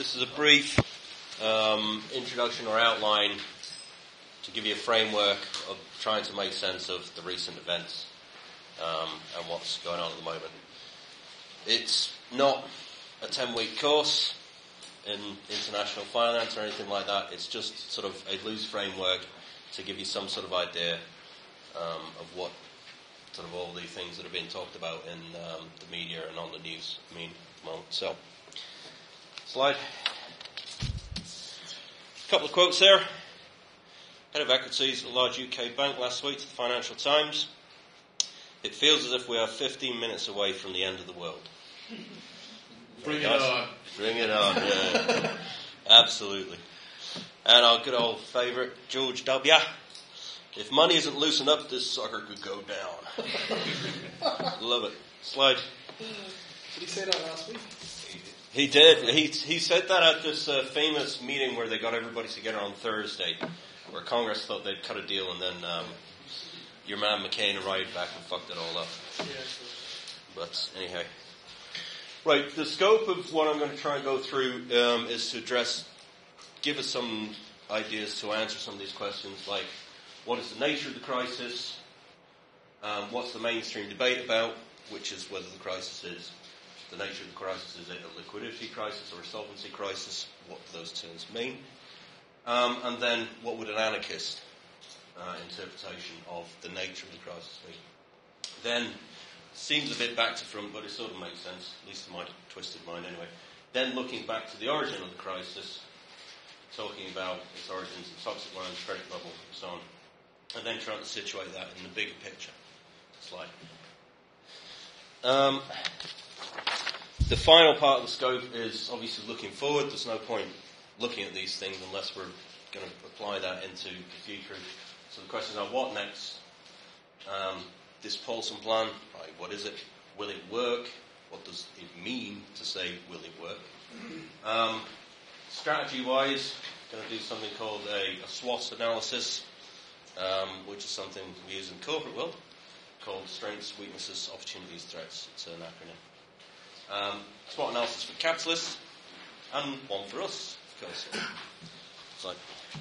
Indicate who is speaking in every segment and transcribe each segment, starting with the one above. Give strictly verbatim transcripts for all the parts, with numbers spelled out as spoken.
Speaker 1: This is a brief um, introduction or outline to give you a framework of trying to make sense of the recent events um, and what's going on at the moment. It's not a ten-week course in international finance or anything like that. It's just sort of a loose framework to give you some sort of idea um, of what sort of all the things that are being talked about in um, the media and on the news mean at the moment. So, slide. A couple of quotes there. Head of equities at a large U K bank last week to the Financial Times. It feels as if we are fifteen minutes away from the end of the world.
Speaker 2: Bring
Speaker 1: nice.
Speaker 2: it on.
Speaker 1: Bring it on, yeah. Absolutely. And our good old favourite, George W. If money isn't loosened up, this sucker could go down. Love it. Slide.
Speaker 2: Did he say that last week?
Speaker 1: He did. He he said that at this uh, famous meeting where they got everybody together on Thursday, where Congress thought they'd cut a deal, and then um, your man McCain arrived back and fucked it all up.
Speaker 2: Yeah, sure.
Speaker 1: But anyhow. Right, the scope of what I'm going to try and go through um, is to address, give us some ideas to answer some of these questions, like what is the nature of the crisis, um, what's the mainstream debate about, which is whether the crisis is, the nature of the crisis, is it a liquidity crisis or a solvency crisis, what do those terms mean, um, and then what would an anarchist uh, interpretation of the nature of the crisis be. Then, seems a bit back to front, but it sort of makes sense, at least in my twisted mind anyway. Then looking back to the origin of the crisis, talking about its origins in toxic loans, credit bubble, and so on, and then trying to situate that in the bigger picture. Slide. Um, the final part of the scope is obviously looking forward. There's no point looking at these things unless we're going to apply that into the future. So the questions are, what next? Um, This Paulson plan, right, what is it? Will it work? What does it mean to say, will it work? Um, strategy-wise, going to do something called a, a SWOT analysis, um, which is something we use in the corporate world, called Strengths, Weaknesses, Opportunities, Threats. It's an acronym. Um, SWOT analysis for capitalists, and one for us, of course. So,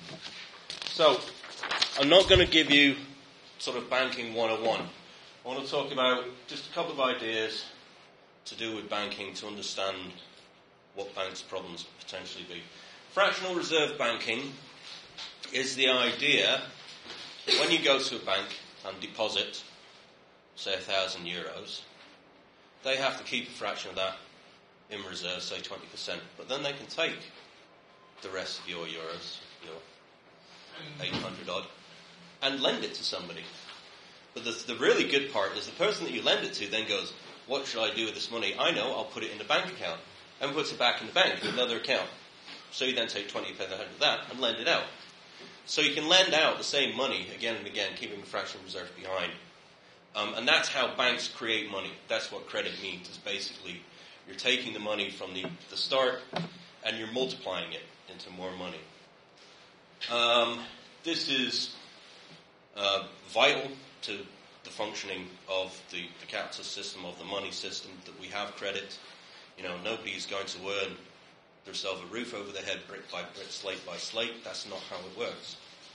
Speaker 1: so I'm not going to give you sort of banking one oh one. I want to talk about just a couple of ideas to do with banking to understand what banks' problems potentially be. Fractional reserve banking is the idea that when you go to a bank and deposit, say, a thousand euros, they have to keep a fraction of that in reserve, say twenty percent, but then they can take the rest of your euros, your eight hundred odd, and lend it to somebody. But the, the really good part is the person that you lend it to then goes, what should I do with this money? I know, I'll put it in the bank account. And puts it back in the bank in another account. So you then take twenty percent of that and lend it out. So you can lend out the same money again and again, keeping the fractional reserve behind. Um, and that's how banks create money. That's what credit means, is basically you're taking the money from the, the start and you're multiplying it into more money. Um, this is uh, vital to the functioning of the, the capitalist system, of the money system, that we have credit. You know, nobody is going to earn themselves a roof over their head brick by brick, slate by slate. That's not how it works.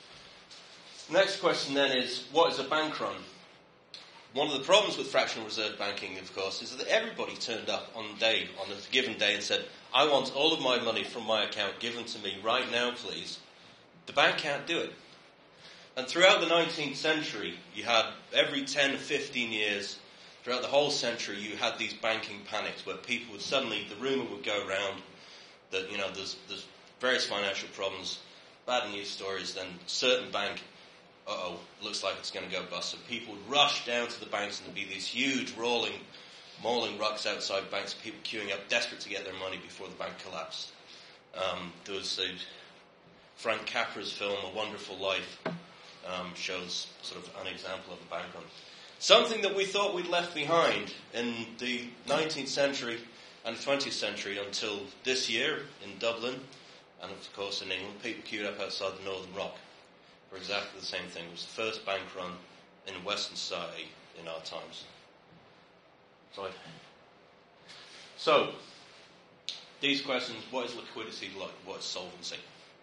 Speaker 1: Next question then is, what is a bank run? One of the problems with fractional reserve banking, of course, is that everybody turned up on the day, on a given day, and said, I want all of my money from my account given to me right now, please. The bank can't do it. And throughout the nineteenth century, you had every ten or fifteen years, throughout the whole century, you had these banking panics where people would suddenly, the rumour would go around that, you know, there's, there's various financial problems, bad news stories, then certain bank, uh-oh, looks like it's going to go bust. And people would rush down to the banks and there'd be these huge rolling, mauling rucks outside banks, people queuing up, desperate to get their money before the bank collapsed. Um, there was the Frank Capra's film, A Wonderful Life, Um, shows sort of an example of a bank run. Something that we thought we'd left behind in the nineteenth century and the twentieth century until this year in Dublin, and of course in England, people queued up outside the Northern Rock for exactly the same thing. It was the first bank run in Western society in our times. Sorry. So, these questions: what is liquidity like? What is solvency?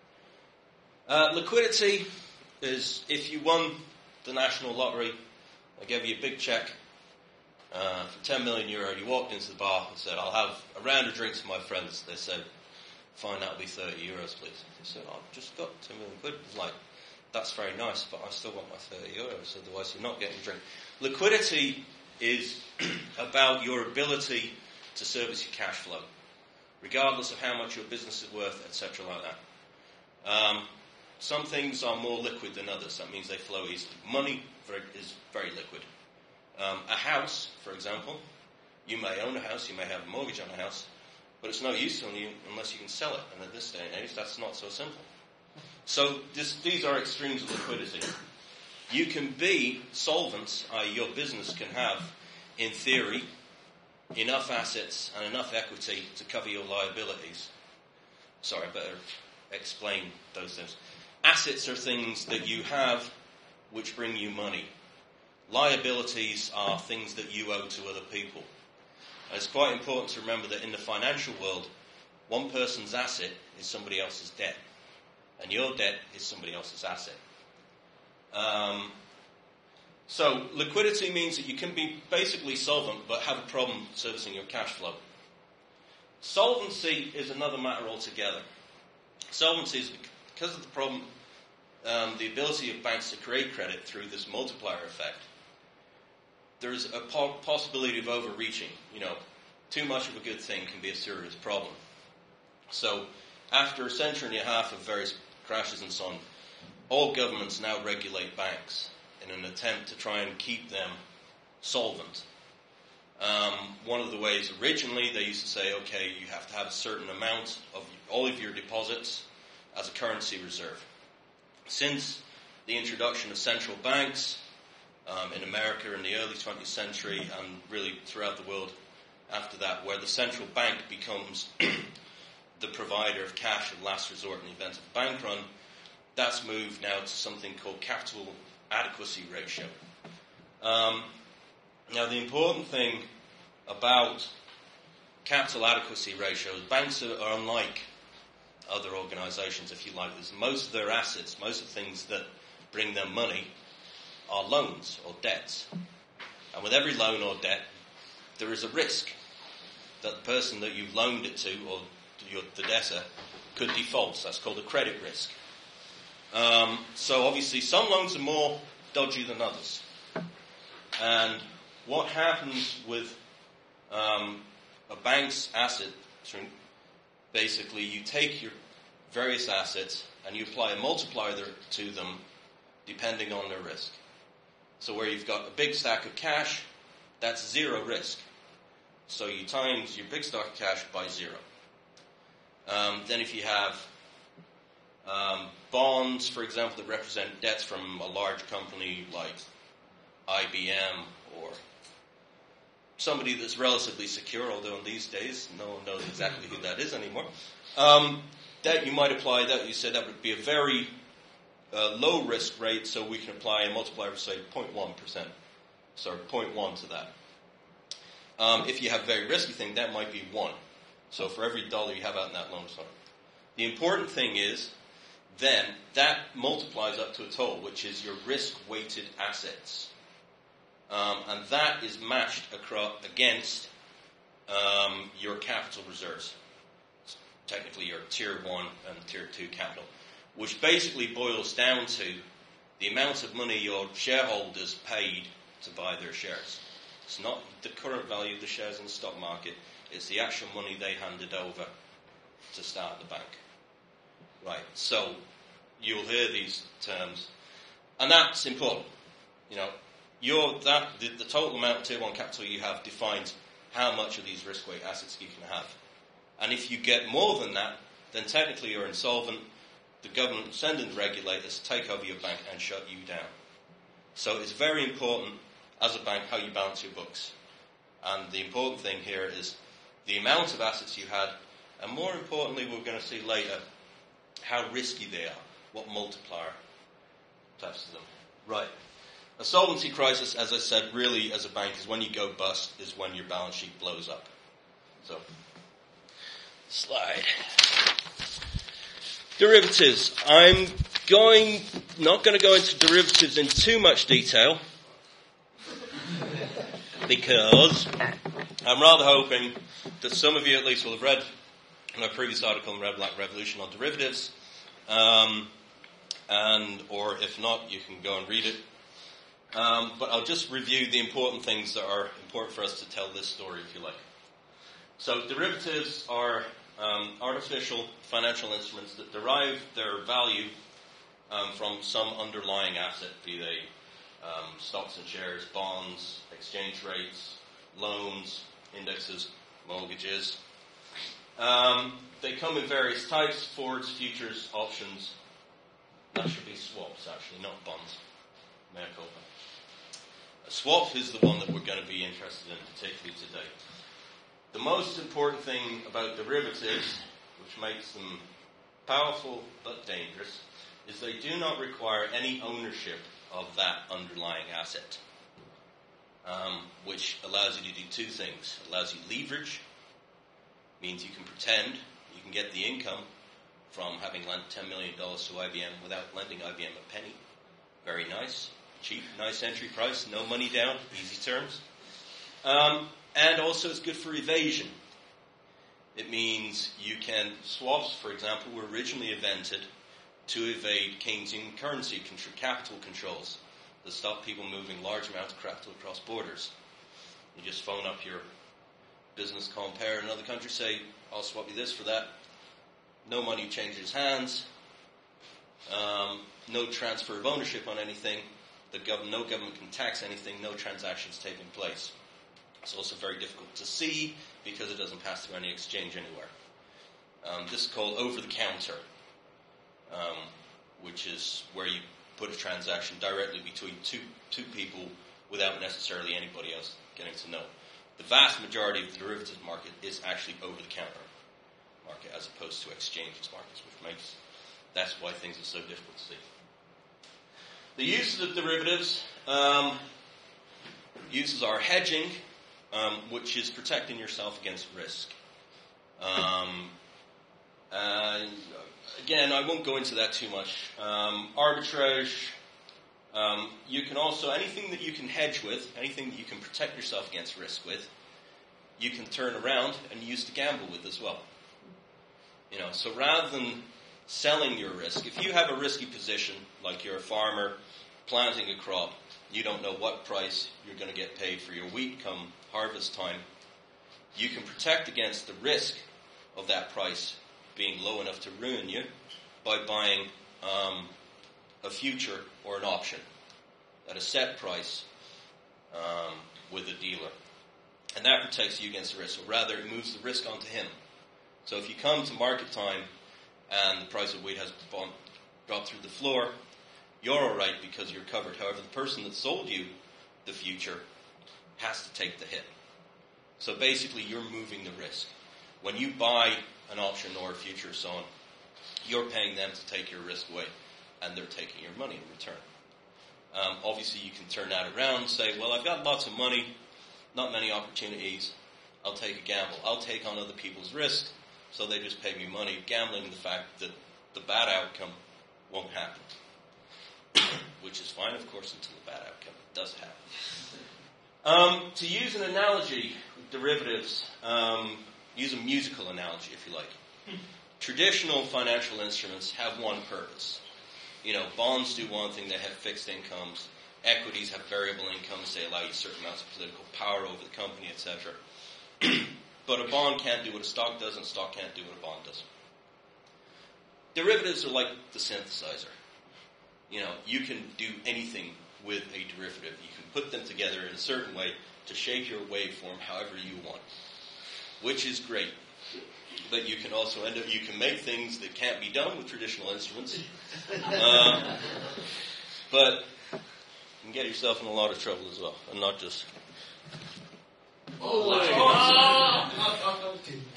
Speaker 1: Uh, liquidity is if you won the national lottery, they gave you a big check uh, for ten million euro. You walked into the bar and said, "I'll have a round of drinks with my friends." They said, "Fine, that'll be thirty euros, please." They said, "I've just got ten million quid." It's like, that's very nice, but I still want my thirty euros. Otherwise, you're not getting a drink. Liquidity is about your ability to service your cash flow, regardless of how much your business is worth, et cetera, like that. Um, some things are more liquid than others. That means they flow easily. Money very, is very liquid. Um, a house, for example, you may own a house, you may have a mortgage on a house, but it's no use to you unless you can sell it. And at this day and age, that's not so simple. So this, these are extremes of liquidity. You can be solvent, that is your business can have, in theory, enough assets and enough equity to cover your liabilities. Sorry, I better explain those things. Assets are things that you have which bring you money. Liabilities are things that you owe to other people. And it's quite important to remember that in the financial world, one person's asset is somebody else's debt. And your debt is somebody else's asset. Um, so liquidity means that you can be basically solvent but have a problem servicing your cash flow. Solvency is another matter altogether. Solvency is because of the problem, um, the ability of banks to create credit through this multiplier effect. There's a po- possibility of overreaching. You know, too much of a good thing can be a serious problem. So after a century and a half of various crashes and so on, all governments now regulate banks in an attempt to try and keep them solvent. Um, one of the ways originally they used to say, okay, you have to have a certain amount of all of your deposits as a currency reserve. Since the introduction of central banks um, in America in the early twentieth century and really throughout the world after that, where the central bank becomes the provider of cash of last resort in the event of a bank run, that's moved now to something called capital adequacy ratio. Um, now, the important thing about capital adequacy ratios, banks are, are unlike other organizations, if you like. There's most of their assets, most of the things that bring them money are loans or debts. And with every loan or debt, there is a risk that the person that you've loaned it to, or your, the debtor, could default. That's called a credit risk. Um, so obviously some loans are more dodgy than others. And what happens with um, a bank's asset, basically you take your various assets and you apply a multiplier to them depending on their risk. So where you've got a big stack of cash, that's zero risk. So you times your big stack of cash by zero. Um, then if you have um, bonds, for example, that represent debts from a large company like I B M or somebody that's relatively secure, although in these days no one knows exactly who that is anymore, um, that you might apply that. You said that would be a very uh, low risk rate, so we can apply a multiplier of, say, zero point one percent. So zero point one to that. Um, if you have a very risky thing, that might be one. So for every dollar you have out in that loan, sorry. The important thing is, then, that multiplies up to a total, which is your risk-weighted assets. Um, and that is matched across, against um, your capital reserves. It's technically your tier one and tier two capital, which basically boils down to the amount of money your shareholders paid to buy their shares. It's not the current value of the shares in the stock market. It's the actual money they handed over to start the bank. Right, so you'll hear these terms. And that's important. You know, your, that, the, the total amount of tier one capital you have defines how much of these risk-weight assets you can have. And if you get more than that, then technically you're insolvent. The government will send in the regulators, take over your bank and shut you down. So it's very important as a bank how you balance your books. And the important thing here is the amount of assets you had, and more importantly, we're going to see later, how risky they are, what multiplier attached to them. Right. A solvency crisis, as I said, really as a bank is when you go bust, is when your balance sheet blows up. So, Slide. Derivatives. I'm going, not going to go into derivatives in too much detail because I'm rather hoping that some of you at least will have read my previous article on Red Black Revolution on derivatives, um, and or if not, you can go and read it. Um, but I'll just review the important things that are important for us to tell this story, if you like. So derivatives are um, artificial financial instruments that derive their value um, from some underlying asset, be they um, stocks and shares, bonds, exchange rates, loans, indexes, mortgages. Um, they come in various types: forwards, futures, options. That should be swaps, actually, not bonds. Mea culpa. A swap is the one that we're going to be interested in particularly today. The most important thing about derivatives, which makes them powerful but dangerous, is they do not require any ownership of that underlying asset, um, which allows you to do two things. It allows you leverage, means you can pretend you can get the income from having lent ten million dollars to I B M without lending I B M a penny. Very nice. Cheap, nice entry price, no money down, easy terms. Um, and also it's good for evasion. It means you can, swaps, for example, were originally invented to evade Keynesian currency contr- capital controls that stop people moving large amounts of capital across borders. You just phone up your business compere in another country, say, I'll swap you this for that. No money changes hands. Um, no transfer of ownership on anything. The gov- no government can tax anything. No transactions taking place. It's also very difficult to see because it doesn't pass through any exchange anywhere. Um, this is called over-the-counter, um, which is where you put a transaction directly between two two people without necessarily anybody else getting to know. The vast majority of the derivatives market is actually over-the-counter market as opposed to exchanges markets, which makes that's why things are so difficult to see. The uses of derivatives, um, uses are hedging, um, which is protecting yourself against risk. Um, and again, I won't go into that too much. Um, arbitrage, um, you can also, anything that you can hedge with, anything that you can protect yourself against risk with, you can turn around and use to gamble with as well. You know, so rather than selling your risk, if you have a risky position, like you're a farmer planting a crop, you don't know what price you're going to get paid for your wheat come harvest time, you can protect against the risk of that price being low enough to ruin you by buying um, a future or an option at a set price um, with a dealer. And that protects you against the risk. So rather, it moves the risk onto him. So if you come to market time and the price of wheat has bumped, dropped through the floor, you're all right because you're covered. However, the person that sold you the future has to take the hit. So basically, you're moving the risk. When you buy an option or a future or so on, you're paying them to take your risk away, and they're taking your money in return. Um, obviously, you can turn that around and say, well, I've got lots of money, not many opportunities, I'll take a gamble. I'll take on other people's risk, so they just pay me money, gambling the fact that the bad outcome won't happen. Which is fine, of course, until the bad outcome does happen. Um, to use an analogy with derivatives, um, use a musical analogy, if you like. Traditional financial instruments have one purpose. You know, bonds do one thing, they have fixed incomes. Equities have variable incomes, they allow you certain amounts of political power over the company, et cetera. But a bond can't do what a stock does, and a stock can't do what a bond does. Derivatives are like the synthesizer. You know, you can do anything with a derivative. You can put them together in a certain way to shape your waveform however you want, which is great. But you can also end up, you can make things that can't be done with traditional instruments. Uh, but you can get yourself in a lot of trouble as well, and not just... Oh,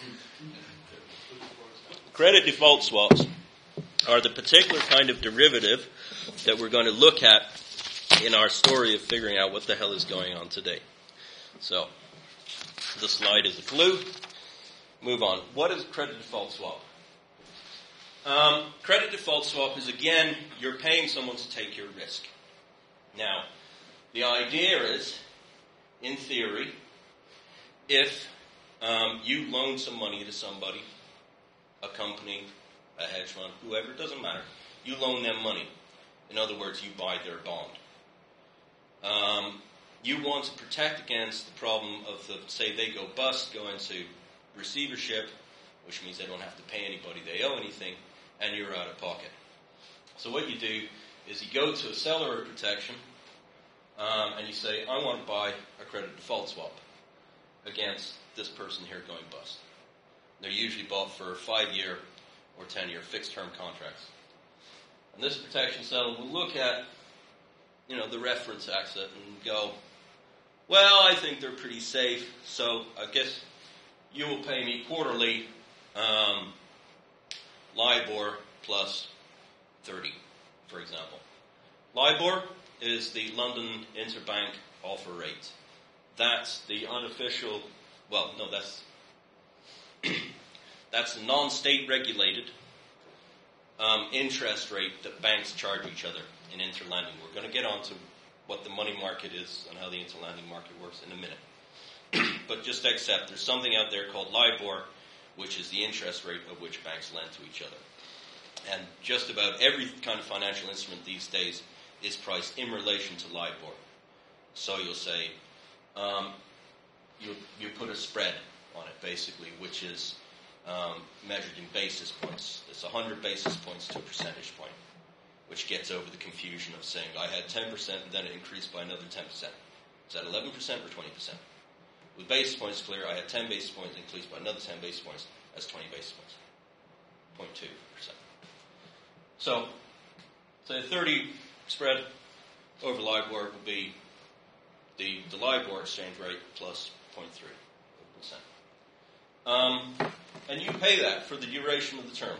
Speaker 1: credit default swaps are the particular kind of derivative that we're going to look at in our story of figuring out what the hell is going on today. So, the slide is a clue. move on. What is a credit default swap? Um, credit default swap is, again, you're paying someone to take your risk. Now, the idea is, in theory, if um, you loan some money to somebody, a company, a hedge fund, whoever, it doesn't matter, you loan them money. In other words, you buy their bond. Um, you want to protect against the problem of, the, say, they go bust, go into receivership, which means they don't have to pay anybody, they owe anything, and you're out of pocket. So what you do is you go to a seller of protection, um, and you say, I want to buy a credit default swap against this person here going bust. They're usually bought for five-year or ten-year fixed-term contracts. And this protection seller will look at, you know, the reference asset and go, well, I think they're pretty safe, so I guess you will pay me quarterly um, LIBOR plus thirty, for example. LIBOR is the London Interbank Offer Rate. That's the unofficial, well, no, that's that's the non-state regulated um, interest rate that banks charge each other in interlending. We're going to get on to what the money market is and how the interlending market works in a minute. But just accept there's something out there called LIBOR, which is the interest rate at which banks lend to each other. And just about every kind of financial instrument these days is priced in relation to LIBOR. So you'll say, um, you you put a spread on it, basically, which is um, measured in basis points. It's one hundred basis points to a percentage point, which gets over the confusion of saying, I had ten percent and then it increased by another ten percent. Is that eleven percent or twenty percent? With basis points clear, I had ten basis points increased by another ten basis points. That's twenty basis points. zero point two percent. So, say thirty spread over LIBOR would be the, the LIBOR exchange rate plus zero point three percent. Um, and you pay that for the duration of the term,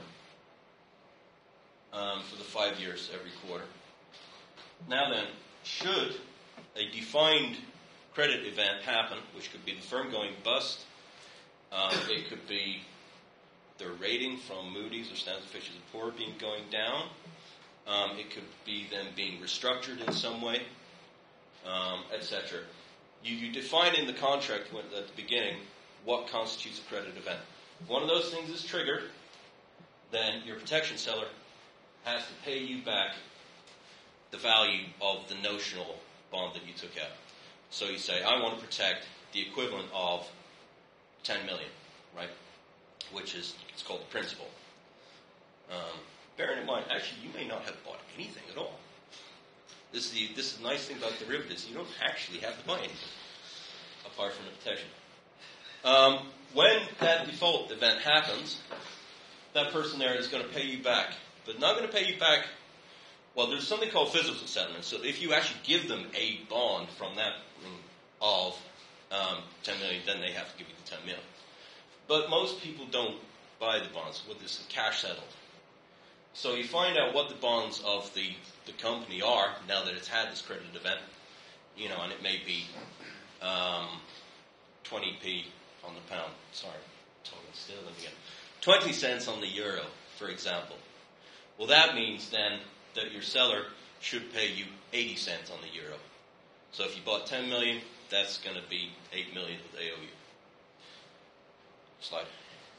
Speaker 1: um, for the five years every quarter. Now then, should a defined credit event happen, which could be the firm going bust, um, it could be their rating from Moody's or Standard and Fitch and Poor being going down, um, it could be them being restructured in some way, um, et cetera. You, you define in the contract when, at the beginning what constitutes a credit event. If one of those things is triggered, then your protection seller has to pay you back the value of the notional bond that you took out. So you say, I want to protect the equivalent of ten million, right? Which is, it's called the principal. Um, bearing in mind, actually, you may not have bought anything at all. This is the, this is the nice thing about derivatives. You don't actually have to buy anything, apart from the protection. Um, when that default event happens, that person there is going to pay you back. But not going to pay you back, well, there's something called physical settlement. So if you actually give them a bond from that of um, ten million, then they have to give you the ten million. But most people don't buy the bonds with this cash settled. So you find out what the bonds of the, the company are now that it's had this credit event, you know, and it may be um, twenty p on the pound. Sorry, totally still again. twenty cents on the euro, for example. Well, that means then that your seller should pay you eighty cents on the euro. So if you bought ten million, that's going to be eight million that they owe you. Slide.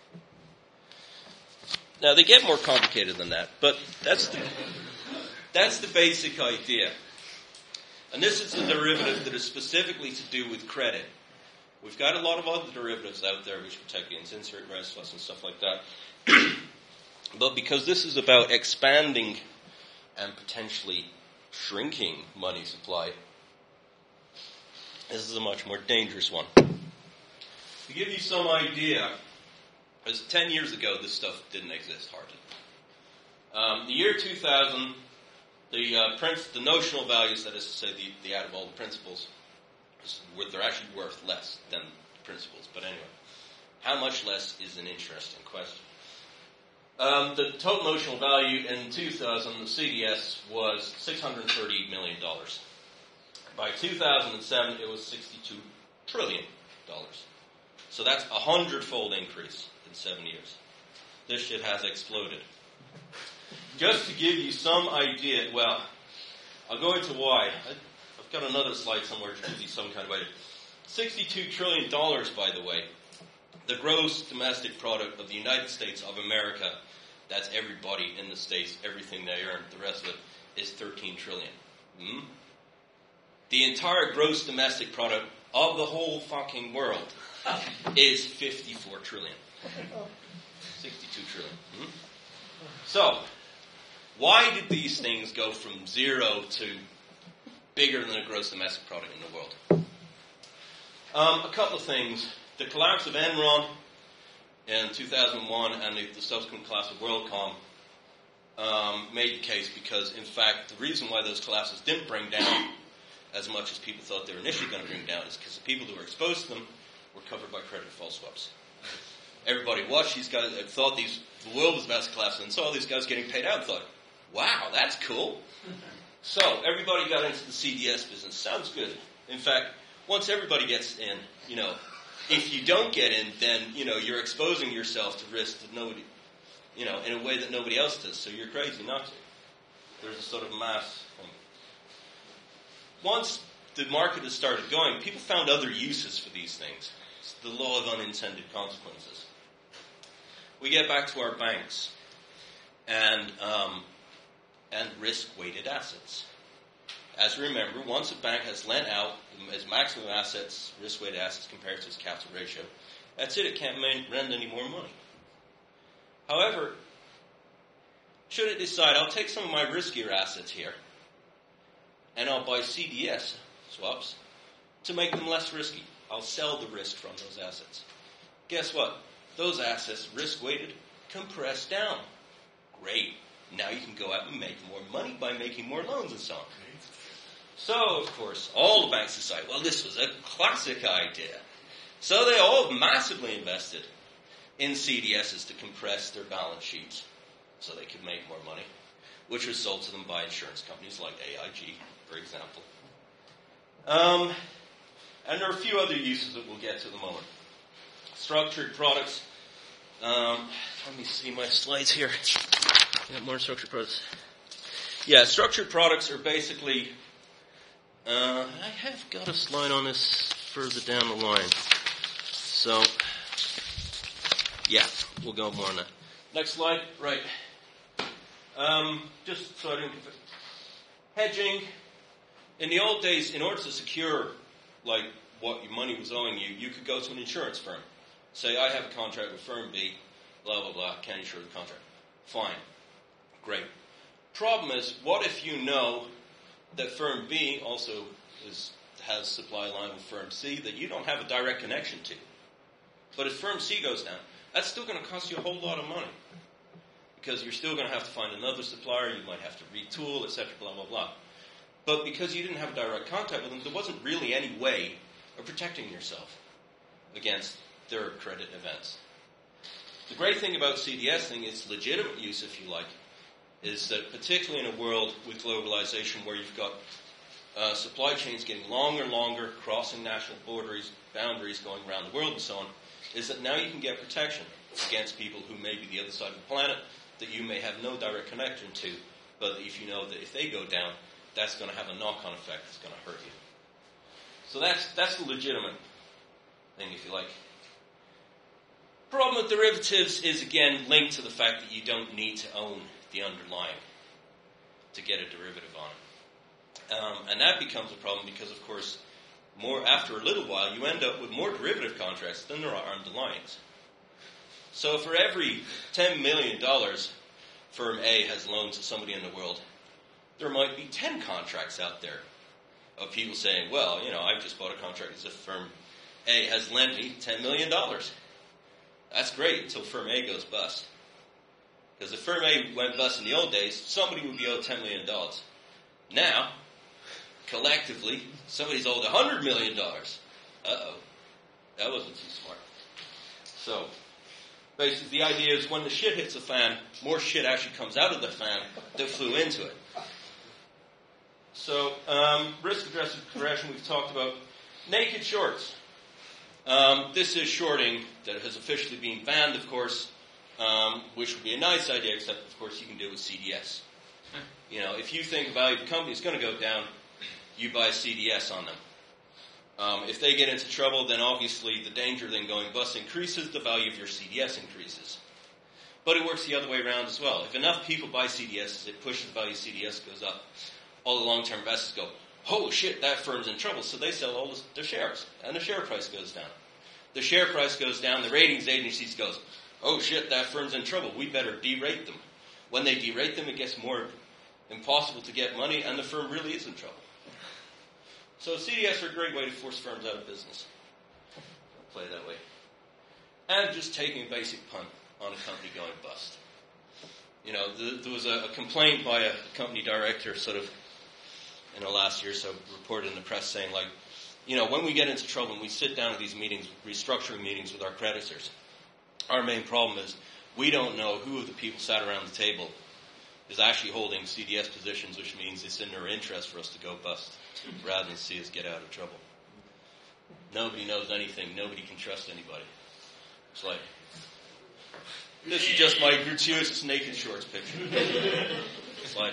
Speaker 1: Now they get more complicated than that, but that's the that's the basic idea. And this is a derivative that is specifically to do with credit. We've got a lot of other derivatives out there which protect against insert res plus and stuff like that. But because this is about expanding and potentially shrinking money supply, this is a much more dangerous one. To give you some idea, as ten years ago, this stuff didn't exist hardly. Um, the year two thousand, the uh, princ- the notional values, that is to say, the, the add of all the principals, was, they're actually worth less than the principals. But anyway, how much less is an interesting question. Um, the total notional value in two thousand, the C D S, was six hundred thirty million dollars. By two thousand seven, it was sixty-two trillion dollars. So that's a hundredfold increase in seven years. This shit has exploded. Just to give you some idea, well, I'll go into why. I've got another slide somewhere to give you some kind of idea. sixty-two trillion dollars, by the way. The gross domestic product of the United States of America, that's everybody in the States, everything they earn, the rest of it, is thirteen trillion dollars. Hmm? The entire gross domestic product of the whole fucking world is fifty-four trillion dollars. sixty-two trillion dollars. Hmm? So, why did these things go from zero to bigger than the gross domestic product in the world? Um, a couple of things. The collapse of Enron in two thousand one and the, the subsequent collapse of WorldCom um, made the case because, in fact, the reason why those collapses didn't bring down as much as people thought they were initially going to bring down is because the people who were exposed to them were covered by credit default swaps. Everybody watched these guys, thought these, the world was about to collapse, and saw these guys getting paid out and thought, wow, that's cool. So everybody got into the C D S business. Sounds good. In fact, once everybody gets in, you know, if you don't get in, then, you know, you're exposing yourself to risk that nobody, you know, in a way that nobody else does. So you're crazy not to. There's a sort of mass thing. Once the market has started going, people found other uses for these things. It's the law of unintended consequences. We get back to our banks and um, and risk-weighted assets. As we remember, once a bank has lent out its maximum assets, risk-weighted assets compared to its capital ratio, that's it. It can't lend any more money. However, should it decide, I'll take some of my riskier assets here, and I'll buy C D S swaps to make them less risky. I'll sell the risk from those assets. Guess what? Those assets, risk-weighted, compress down. Great. Now you can go out and make more money by making more loans and so on. So, of course, all the banks decide, well, this was a classic idea. So they all massively invested in C D Ss to compress their balance sheets so they could make more money, which was sold to them by insurance companies like A I G, for example. Um, and there are a few other uses that we'll get to in a moment. Structured products. Um, let me see my slides here. Yeah, more structured products. Yeah, structured products are basically... Uh, I have got a slide on this further down the line. So, yeah, we'll go more on that. Next slide. Right. Um, just so I don't... Hedging. In the old days, in order to secure, like, what your money was owing you, you could go to an insurance firm. Say, I have a contract with firm B, blah, blah, blah, can't insure the contract. Fine. Great. Problem is, what if you know that firm B also is, has supply line with firm C that you don't have a direct connection to? But if firm C goes down, that's still going to cost you a whole lot of money. Because you're still going to have to find another supplier, you might have to retool, et cetera, blah, blah, blah. But because you didn't have a direct contact with them, there wasn't really any way of protecting yourself against their credit events. The great thing about C D S thing, its legitimate use, if you like, is that particularly in a world with globalization where you've got uh, supply chains getting longer and longer, crossing national borders, boundaries, going around the world and so on, is that now you can get protection against people who may be the other side of the planet that you may have no direct connection to, but if you know that if they go down, that's going to have a knock-on effect that's going to hurt you. So that's that's the legitimate thing, if you like. Problem with derivatives is, again, linked to the fact that you don't need to own the underlying to get a derivative on it. Um, and that becomes a problem because, of course, more after a little while, you end up with more derivative contracts than there are underlyings. So for every ten million dollars firm A has loaned to somebody in the world, there might be ten contracts out there of people saying, well, you know, I've just bought a contract as if firm A has lent me ten million dollars. That's great until firm A goes bust. Because if firm A went bust in the old days, somebody would be owed ten million dollars. Now, collectively, somebody's owed one hundred million dollars. Uh-oh. That wasn't too smart. So, basically the idea is when the shit hits the fan, more shit actually comes out of the fan that flew into it. So, um, risk-adjusted progression we've talked about. Naked shorts. Um, this is shorting that has officially been banned, of course, um, which would be a nice idea, except, of course, you can do it with C D S. You know, if you think the value of the company is going to go down, you buy C D S on them. Um, if they get into trouble, then obviously the danger of them going bust increases, the value of your C D S increases. But it works the other way around as well. If enough people buy C D S, it pushes the value of C D S goes up. All the long-term investors go, oh shit, that firm's in trouble, so they sell all their shares, and the share price goes down. The share price goes down, the ratings agencies goes, oh shit, that firm's in trouble, we better derate them. When they derate them, it gets more impossible to get money, and the firm really is in trouble. So C D S are a great way to force firms out of business. Play that way. And just taking a basic punt on a company going bust. You know, the, there was a, a complaint by a company director sort of in the last year or so, reported in the press saying, like, you know, when we get into trouble and we sit down at these meetings, restructuring meetings with our creditors, our main problem is we don't know who of the people sat around the table is actually holding C D S positions, which means it's in their interest for us to go bust rather than see us get out of trouble. Nobody knows anything. Nobody can trust anybody. It's like, this is just my gratuitous naked shorts picture. Slide.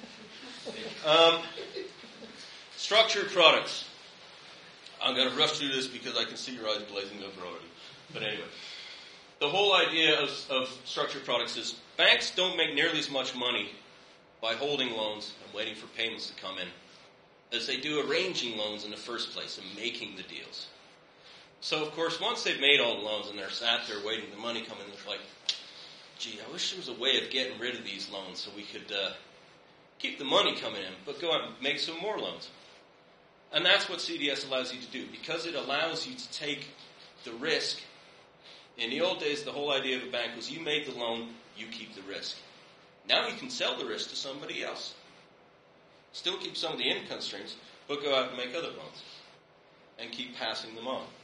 Speaker 1: Um, structured products. I'm going to rush through this because I can see your eyes blazing over already. But anyway, the whole idea of, of structured products is banks don't make nearly as much money by holding loans and waiting for payments to come in as they do arranging loans in the first place and making the deals. So, of course, once they've made all the loans and they're sat there waiting the money come in, they're like, gee, I wish there was a way of getting rid of these loans so we could uh, keep the money coming in, but go out and make some more loans. And that's what C D S allows you to do, because it allows you to take the risk. In the old days, the whole idea of a bank was you made the loan, you keep the risk. Now you can sell the risk to somebody else. Still keep some of the income streams, but go out and make other loans and keep passing them on.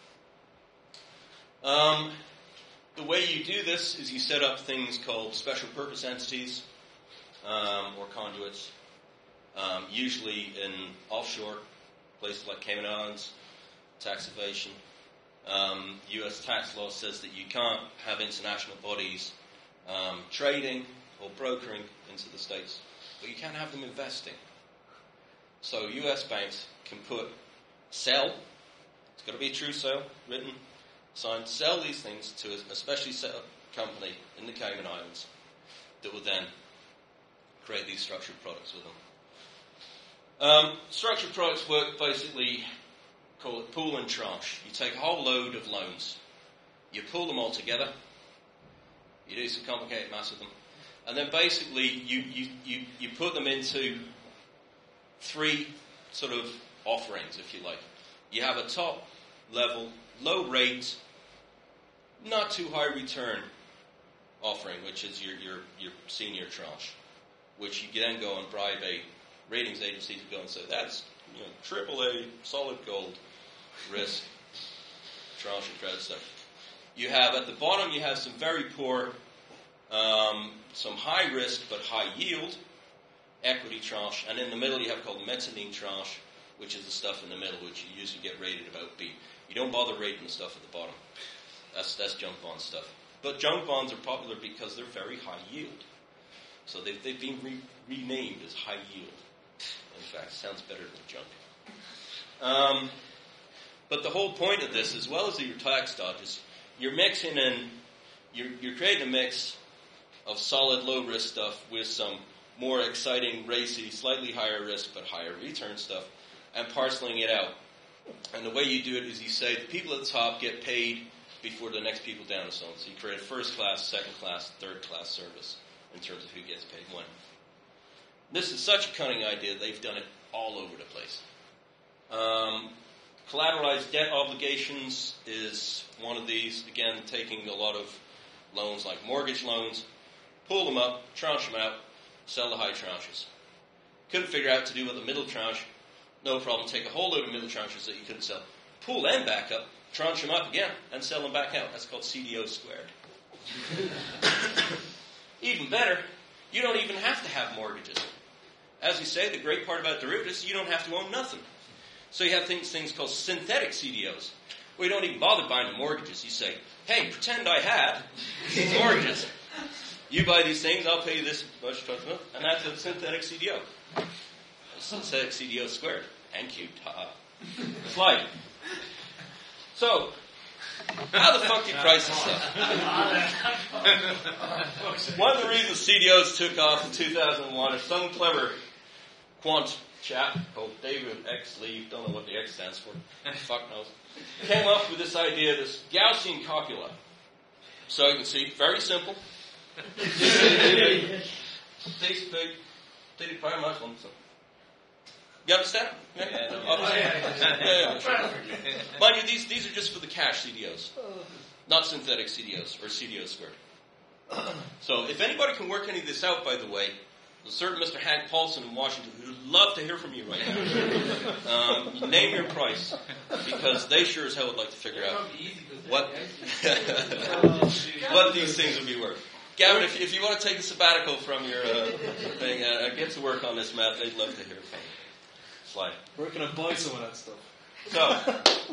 Speaker 1: Um, the way you do this is you set up things called special purpose entities um, or conduits, um, usually in offshore places like Cayman Islands, tax evasion. Um, U S tax law says that you can't have international bodies um, trading or brokering into the States, but you can have them investing. So U S banks can put, sell, it's got to be a true sale, written, signed, sell these things to a specially set up company in the Cayman Islands that will then create these structured products with them. Um, structured products work basically, call it pool and tranche. You take a whole load of loans, you pull them all together, you do some complicated maths with them, and then basically you, you, you, you put them into three sort of offerings, if you like. You have a top level, low rate, not too high return offering, which is your, your, your senior tranche, which you then go and bribe a ratings agency to go and say, that's, you know, triple A, solid gold, risk, tranche and credit stuff. You have, at the bottom, you have some very poor, um, some high risk but high yield equity tranche, and in the middle you have called mezzanine tranche, which is the stuff in the middle, which you usually get rated about B. You don't bother rating the stuff at the bottom. That's, that's junk bond stuff. But junk bonds are popular because they're very high yield. So they've, they've been re- renamed as high yield. In fact, it sounds better than junk. Um, but the whole point of this, as well as your tax dodges, you're mixing in, you're, you're creating a mix of solid low-risk stuff with some more exciting, racy, slightly higher risk but higher return stuff, and parceling it out. And the way you do it is you say the people at the top get paid before the next people down are sold. So you create a first class, second class, third class service in terms of who gets paid when. This is such a cunning idea, they've done it all over the place. Um, collateralized debt obligations is one of these. Again, taking a lot of loans like mortgage loans, pull them up, tranche them out, sell the high tranches. Couldn't figure out to do with the middle tranche. No problem. Take a whole load of middle tranches that you couldn't sell, pull them back up, tranche them up again, and sell them back out. That's called C D O squared. Even better, you don't even have to have mortgages. As we say, the great part about derivatives, you don't have to own nothing. So you have things, things called synthetic C D Os, Well, you don't even bother buying the mortgages. You say, hey, pretend I had these mortgages. You buy these things, I'll pay you this much, and that's a synthetic C D O. A synthetic C D O squared and cubed. Ha-ha. Slide. So, how the fuck do you price this stuff? One of the reasons C D Os took off in two thousand one is some clever quant chap called David X. Lee, don't know what the X stands for, fuck knows, came up with this idea, this Gaussian calculi. So you can see, very simple. These big, they very much one. You understand? Yeah, yeah, no, yeah, yeah, sure. Mind you, these these are just for the cash C D Os, not synthetic C D Os or C D O squared. So if anybody can work any of this out, by the way, a certain Mister Hank Paulson in Washington who would love to hear from you right now. Um, name your price, because they sure as hell would like to figure out what what these things would be worth. Gavin, if, if you want to take a sabbatical from your uh, thing, uh, get to work on this math, they'd love to hear from you. Slide.
Speaker 2: Where can I buy some of that stuff?
Speaker 1: So,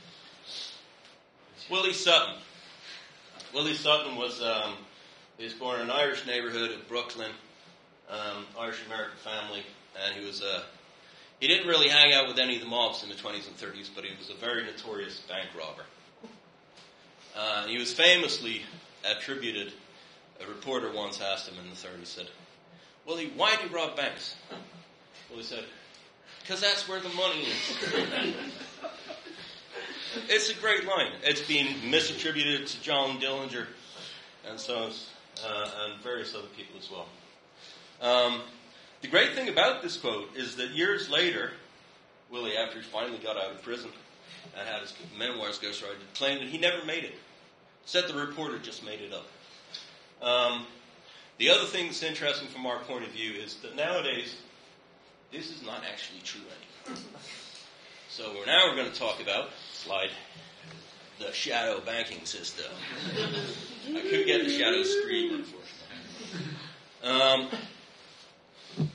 Speaker 1: Willie Sutton. Willie Sutton was um, he was born in an Irish neighborhood of Brooklyn, um, Irish-American family, and he was a, he didn't really hang out with any of the mobs in the twenties and thirties, but he was a very notorious bank robber. Uh, he was famously attributed, a reporter once asked him in the thirties, said, Willie, why do you rob banks? Willie said, because that's where the money is. It's a great line. It's been misattributed to John Dillinger and so uh, and various other people as well. Um, the great thing about this quote is that years later, Willie, after he finally got out of prison and had his memoirs ghostwritten, claimed that he never made it. Said the reporter just made it up. Um, the other thing that's interesting from our point of view is that nowadays, this is not actually true anymore. So we're now we're going to talk about, slide, the shadow banking system. I couldn't get the shadow screen, unfortunately. Um,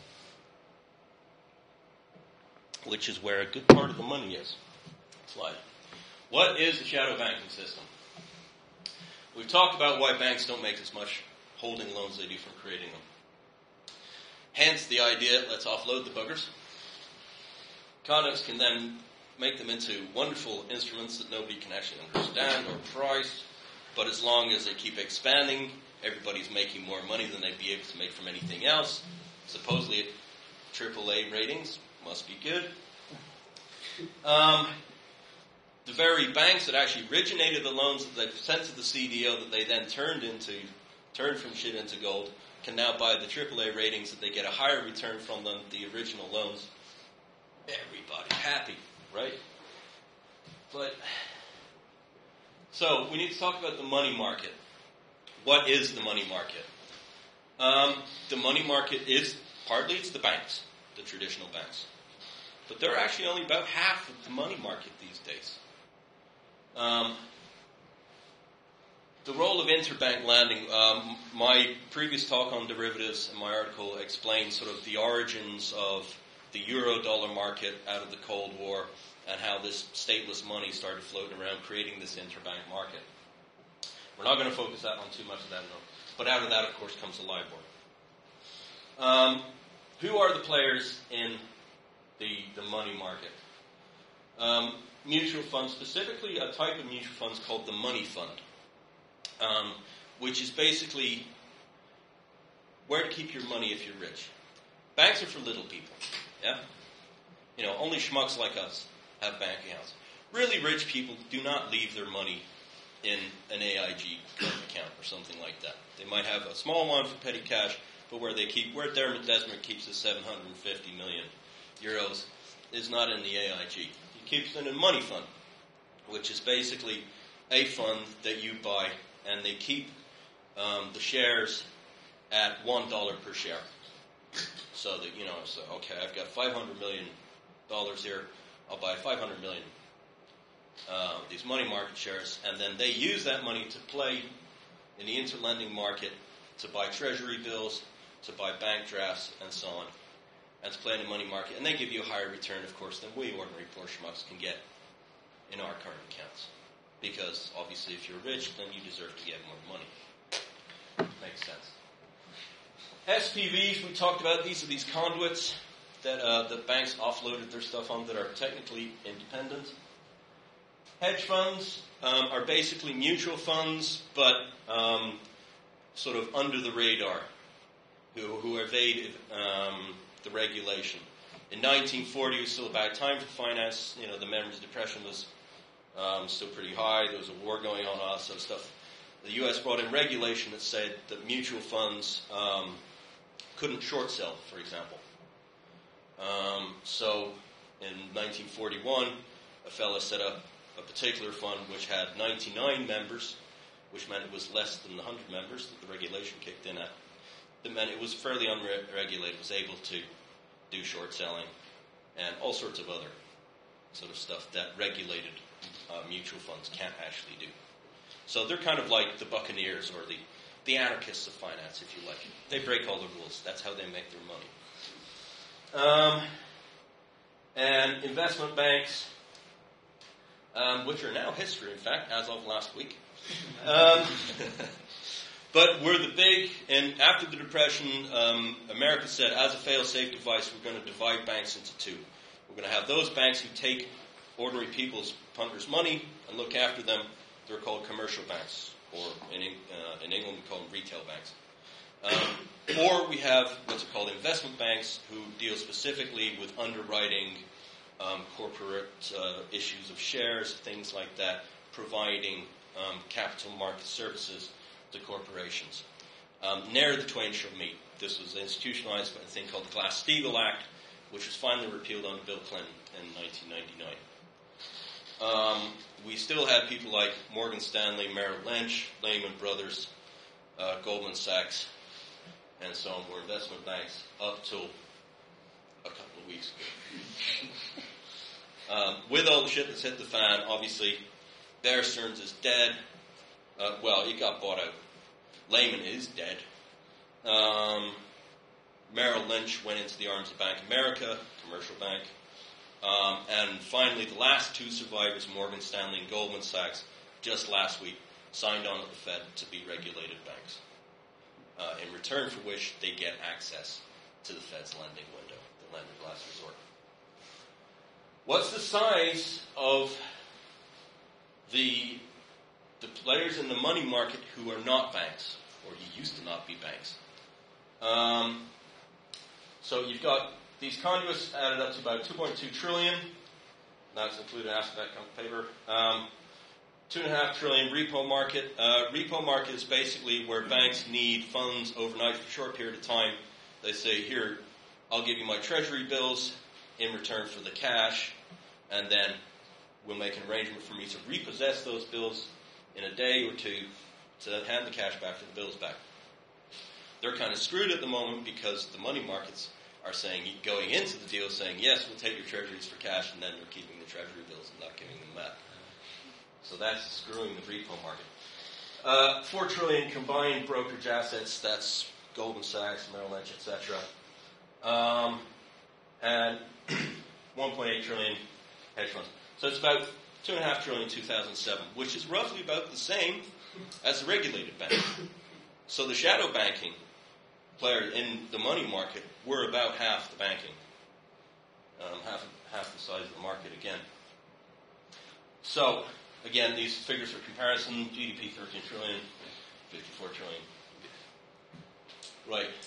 Speaker 1: which is where a good part of the money is. Slide. What is the shadow banking system? We've talked about why banks don't make as much holding loans as they do from creating them. Hence the idea, let's offload the buggers. Conducts can then make them into wonderful instruments that nobody can actually understand or price, but as long as they keep expanding, everybody's making more money than they'd be able to make from anything else. Supposedly triple A ratings must be good. Um, the very banks that actually originated the loans that they sent to the C D O that they then turned into, turned from shit into gold, can now buy the triple A ratings that they get a higher return from than the original loans. Everybody happy, right? But, so we need to talk about the money market. What is the money market? Um, the money market is, partly it's the banks, the traditional banks. But they're actually only about half of the money market these days. Um, The role of interbank lending, um, my previous talk on derivatives and my article explains sort of the origins of the euro-dollar market out of the Cold War and how this stateless money started floating around, creating this interbank market. We're not going to focus that on too much of that, no. But out of that, of course, comes the LIBOR. Um, who are the players in the, the money market? Um, mutual funds, specifically a type of mutual funds called the money fund. Um, which is basically where to keep your money if you're rich. Banks are for little people, yeah? You know, only schmucks like us have bank accounts. Really rich people do not leave their money in an A I G account or something like that. They might have a small one for petty cash, but where they keep, where Dermot Desmond keeps his seven hundred fifty million euros is not in the A I G. He keeps it in a money fund, which is basically a fund that you buy, and they keep um, the shares at one dollar per share. So that, you know, so, okay, I've got five hundred million dollars here, I'll buy five hundred million uh, these money market shares, and then they use that money to play in the interlending market, to buy treasury bills, to buy bank drafts, and so on, and to play in the money market. And they give you a higher return, of course, than we ordinary poor schmucks can get in our current accounts. because obviously if you're rich, then you deserve to get more money. Makes sense. S P Vs, we talked about, these are these conduits that uh, the banks offloaded their stuff on that are technically independent. Hedge funds um, are basically mutual funds, but um, sort of under the radar, who, who evade um, the regulation. In nineteen forty, it was still a bad time for finance. You know, the Members' Depression was um, still pretty high. There was a war going on, all that sort of stuff. The U S brought in regulation that said that mutual funds um, couldn't short sell, for example. Um, so in nineteen forty-one, a fellow set up a particular fund which had ninety-nine members, which meant it was less than the one hundred members that the regulation kicked in at. That meant it was fairly unregulated, it was able to do short selling and all sorts of other sort of stuff that regulated uh, mutual funds can't actually do. So they're kind of like the buccaneers or the, the anarchists of finance, if you like. They break all the rules. That's how they make their money. Um, and investment banks, um, which are now history, in fact, as of last week. Um, but we're the big, and after the Depression, um, America said, as a fail-safe device, we're going to divide banks into two. We're going to have those banks who take ordinary people's punters' money and look after them. They're called commercial banks, or in, uh, in England we call them retail banks. Um, or we have what's called investment banks, who deal specifically with underwriting um, corporate uh, issues of shares, things like that, providing um, capital market services to corporations. Um, ne'er the twain shall meet. This was institutionalized by a thing called the Glass-Steagall Act, which was finally repealed under Bill Clinton in nineteen ninety-nine. Um, we still had people like Morgan Stanley, Merrill Lynch, Lehman Brothers, uh, Goldman Sachs, and so on were investment banks up till a couple of weeks ago. um, with all the shit that's hit the fan, obviously, Bear Stearns is dead. Uh, well, he got bought out. Lehman is dead. Um, Merrill Lynch went into the arms of Bank of America, commercial bank. Um, and finally, the last two survivors, Morgan Stanley and Goldman Sachs, just last week, signed on at the Fed to be regulated banks, uh, in return for which they get access to the Fed's lending window, the lender of last resort. What's the size of the, the players in the money market who are not banks, or who used to not be banks? Um, so you've got these conduits added up to about two point two trillion. That's including asset-backed paper. Um, two and a half trillion repo market. Uh, repo market is basically where banks need funds overnight for a short period of time. They say, here, I'll give you my treasury bills in return for the cash, and then we'll make an arrangement for me to repossess those bills in a day or two to hand the cash back to the bills back. They're kind of screwed at the moment because the money markets are saying, going into the deal, saying, yes, we'll take your treasuries for cash, and then they're keeping the treasury bills and not giving them back. So that's screwing the repo market. Uh, Four trillion combined brokerage assets. That's Goldman Sachs, Merrill Lynch, et cetera. Um, and one point eight trillion hedge funds. So it's about two and a half trillion in two thousand seven, which is roughly about the same as the regulated bank. So the shadow banking players in the money market were about half the banking, um, half half the size of the market again. So again, these figures for comparison: G D P thirteen trillion, fifty-four trillion. Right.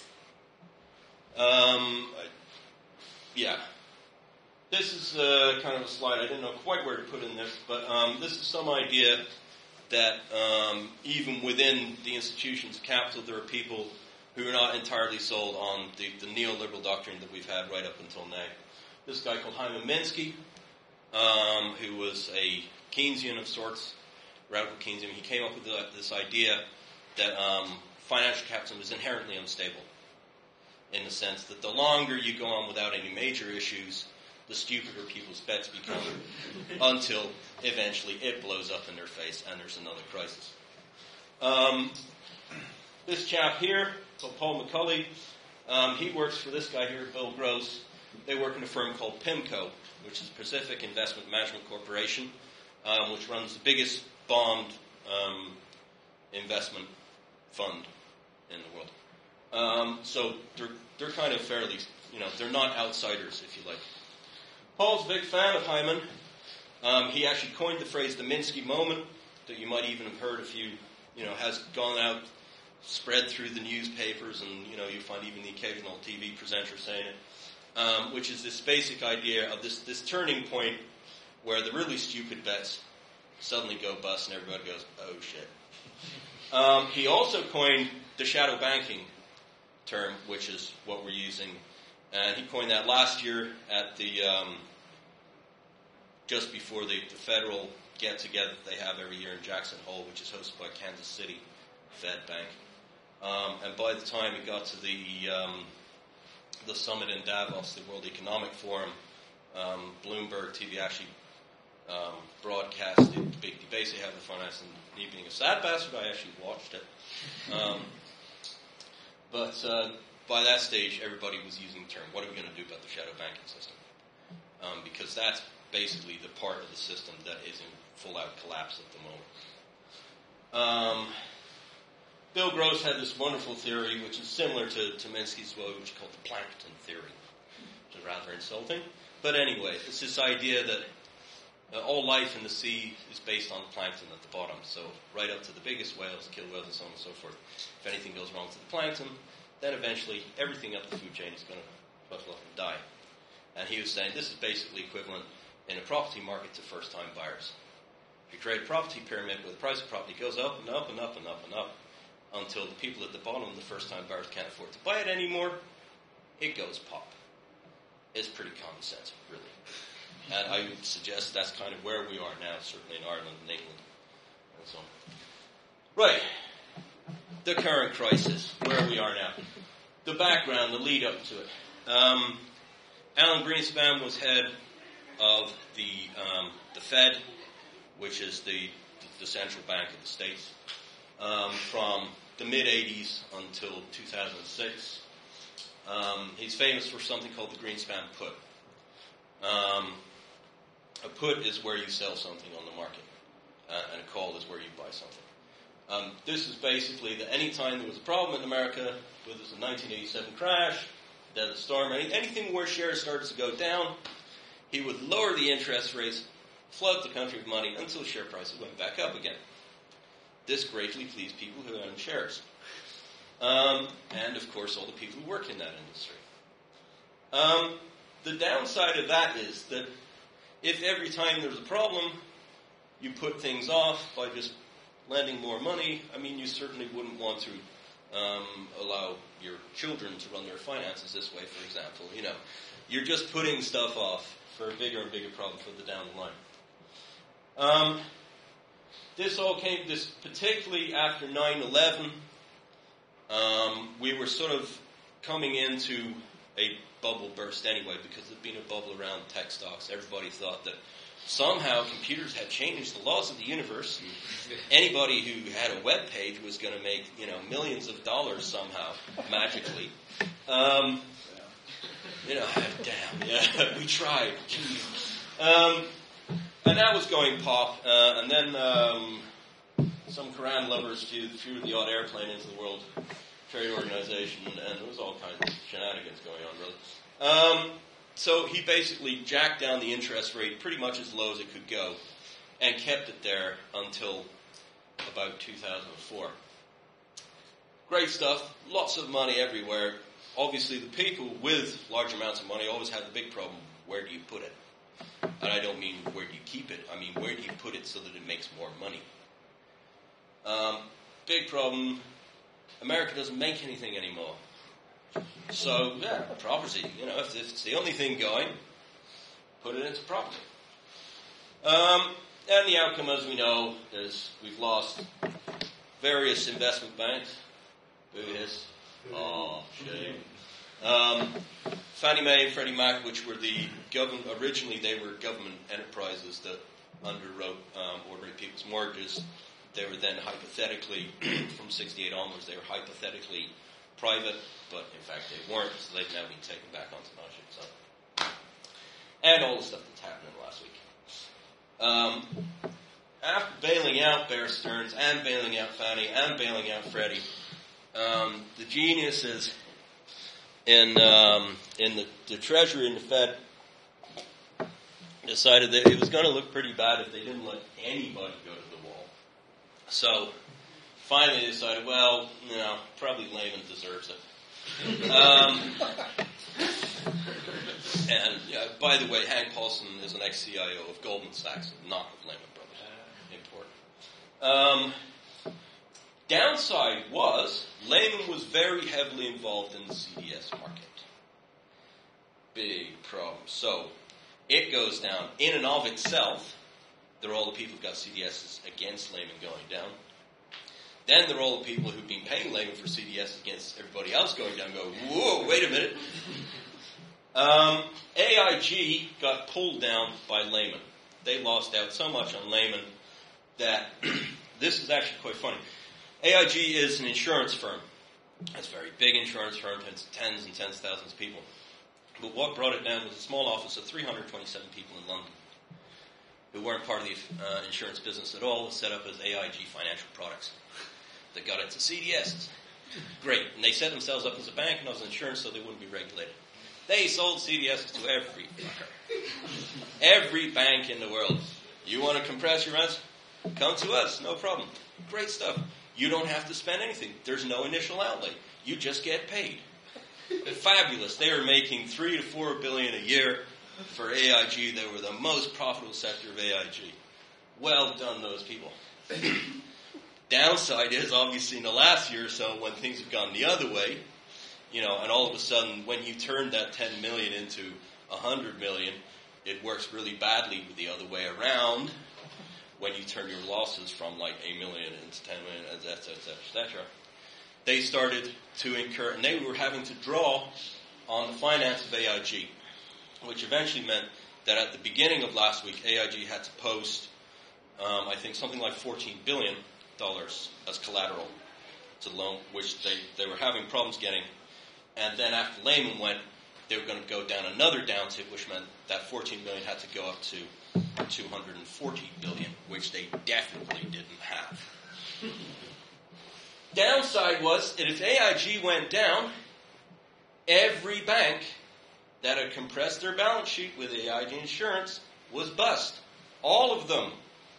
Speaker 1: Um, yeah. This is uh, kind of a slide. I didn't know quite where to put in this, but um, this is some idea that um, even within the institutions of capital, there are people who are not entirely sold on the, the neoliberal doctrine that we've had right up until now. This guy called Hyman Minsky, um, who was a Keynesian of sorts, radical Keynesian, he came up with the, this idea that um, financial capitalism is inherently unstable, in the sense that the longer you go on without any major issues, the stupider people's bets become, until eventually it blows up in their face and there's another crisis. Um, this chap here, called Paul McCulley, um, he works for this guy here, Bill Gross. They work in a firm called PIMCO, which is Pacific Investment Management Corporation, um, which runs the biggest bond um, investment fund in the world. Um, so they're they're kind of fairly, you know, they're not outsiders, if you like. Paul's a big fan of Hyman. Um, he actually coined the phrase the Minsky moment, that you might even have heard if you, you know, has gone out, spread through the newspapers, and, you know, you find even the occasional T V presenter saying it, um, which is this basic idea of this, this turning point where the really stupid bets suddenly go bust and everybody goes, oh shit. Um, he also coined the shadow banking term, which is what we're using, and he coined that last year at the, um, just before the, the federal get-together that they have every year in Jackson Hole, which is hosted by Kansas City Fed Bank. Um, and by the time it got to the um, the summit in Davos, the World Economic Forum, um, Bloomberg T V actually um, broadcast the big debates they have in finance. And me being a sad bastard, I actually watched it. Um, but uh, by that stage, everybody was using the term, what are we going to do about the shadow banking system? Um, because that's basically the part of the system that is in full-out collapse at the moment. Um, Bill Gross had this wonderful theory, which is similar to, to Minsky's, well, which is called the plankton theory, which is rather insulting. But anyway, it's this idea that uh, all life in the sea is based on plankton at the bottom. So right up to the biggest whales, killer whales, and so on and so forth. If anything goes wrong to the plankton, then eventually everything up the food chain is going to buckle up and die. And he was saying this is basically equivalent in a property market to first-time buyers. If you create a property pyramid where the price of property goes up and up and up and up and up until the people at the bottom, the first-time buyers, can't afford to buy it anymore, it goes pop. It's pretty common sense, really. And I would suggest that's kind of where we are now, certainly in Ireland and England and so on. Right. The current crisis, where we are now. The background, the lead up to it. Um, Alan Greenspan was head of the um, the Fed, which is the, the central bank of the States, um, from the mid-eighties until two thousand six. Um, he's famous for something called the Greenspan put. Um, a put is where you sell something on the market, uh, and a call is where you buy something. Um, this is basically that any time there was a problem in America, whether it's a nineteen eighty-seven crash, Desert Storm, any, anything where shares started to go down, he would lower the interest rates, flood the country with money until share prices went back up again. This greatly pleased people who own shares. Um, and, of course, all the people who work in that industry. Um, the downside of that is that if every time there's a problem, you put things off by just lending more money, I mean, you certainly wouldn't want to um, allow your children to run their finances this way, for example. You know, you're just putting stuff off for a bigger and bigger problem further down the line. Um, this all came, this particularly after nine eleven, um, we were sort of coming into a bubble burst anyway, because there'd been a bubble around tech stocks. Everybody thought that somehow computers had changed the laws of the universe, and anybody who had a web page was going to make, you know, millions of dollars somehow, magically. Um, you know, damn, yeah, we tried. Um, and that was going pop, uh, and then um, some Quran lovers flew, flew the odd airplane into the World Trade Organization, and there was all kinds of shenanigans going on, really. Um, so he basically jacked down the interest rate pretty much as low as it could go, and kept it there until about two thousand four. Great stuff, lots of money everywhere. Obviously, the people with large amounts of money always have the big problem, where do you put it? And I don't mean where do you keep it, I mean where do you put it so that it makes more money? Um, big problem, America doesn't make anything anymore. So, yeah, property, you know, if, if it's the only thing going, put it into property. Um, and the outcome, as we know, is we've lost various investment banks. Yes. Oh, shame. Um, Fannie Mae and Freddie Mac, which were the government, originally they were government enterprises that underwrote um, ordinary people's mortgages. They were then hypothetically, from sixty-eight onwards, they were hypothetically private, but in fact they weren't, so they've now been taken back onto ownership. So, and all the stuff that's happened in the last week. Um, after bailing out Bear Stearns and bailing out Fannie and bailing out Freddie, um, the geniuses in um, in the, the Treasury and the Fed decided that it was going to look pretty bad if they didn't let anybody go to the wall. So finally they decided, well, you know, probably Lehman deserves it. Um, and uh, by the way, Hank Paulson is an ex-C I O of Goldman Sachs, not of Lehman Brothers. Important. Um, downside was Lehman was very heavily involved in the C D S market. Big problem. So it goes down. In and of itself, there are all the people who've got C D Ss against Lehman going down. Then there are all the people who've been paying Lehman for C D S against everybody else going down and go, whoa, wait a minute. Um, A I G got pulled down by Lehman. They lost out so much on Lehman that this is actually quite funny. A I G is an insurance firm. It's a very big insurance firm. It's tens and tens of thousands of people. But what brought it down was a small office of three hundred twenty-seven people in London who weren't part of the uh, insurance business at all, set up as A I G Financial Products. They got into C D Ss. Great. And they set themselves up as a bank and as an insurance so they wouldn't be regulated. They sold C D Ss to every fucker. Every bank in the world. You want to compress your rents? Come to us. No problem. Great stuff. You don't have to spend anything. There's no initial outlay. You just get paid. Fabulous. They were making three to four billion a year for A I G. They were the most profitable sector of A I G. Well done, those people. Downside is, obviously, in the last year or so, when things have gone the other way, you know, and all of a sudden, when you turn that ten million into one hundred million, it works really badly with the other way around. When you turn your losses from like a million into ten million, et cetera, et cetera, et cetera. They started to incur, and they were having to draw on the finance of A I G, which eventually meant that at the beginning of last week, A I G had to post, um, I think, something like fourteen billion dollars as collateral to loan, which they, they were having problems getting. And then after Lehman went, they were going to go down another downtick, which meant that fourteen billion dollars had to go up to two hundred forty billion dollars, which they definitely didn't have. Downside was that if A I G went down, every bank that had compressed their balance sheet with A I G insurance was bust. All of them.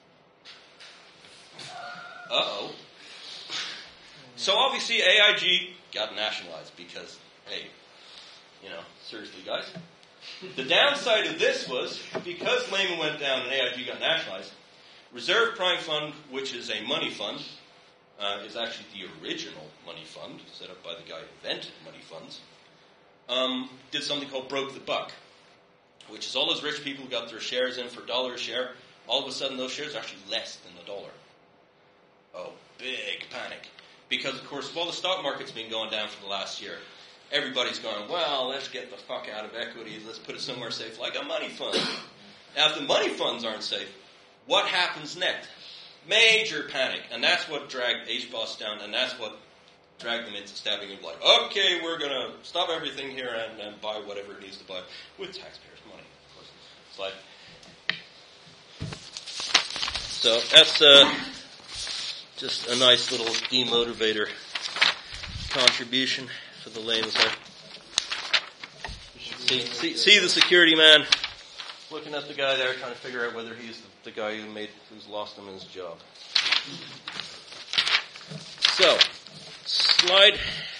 Speaker 1: Uh-oh. So obviously A I G got nationalized because, hey, you know, seriously guys. The downside of this was, because Lehman went down and A I G got nationalized, Reserve Prime Fund, which is a money fund, uh, is actually the original money fund, set up by the guy who invented money funds, um, did something called broke the buck, which is all those rich people who got their shares in for a dollar a share. All of a sudden those shares are actually less than a dollar. Oh, big panic. Because, of course, while the stock market's been going down for the last year, everybody's going, well, let's get the fuck out of equities. Let's put it somewhere safe, like a money fund. Now, if the money funds aren't safe, what happens next? Major panic. And that's what dragged H B O S down, and that's what dragged them into stabbing him like, okay, we're going to stop everything here and, and buy whatever it needs to buy with taxpayers' money, of course. It's like... So that's uh, just a nice little demotivator contribution for the Lehman side. See, see, see the security man looking at the guy there, trying to figure out whether he's the, the guy who made who's lost him his job. So, slide.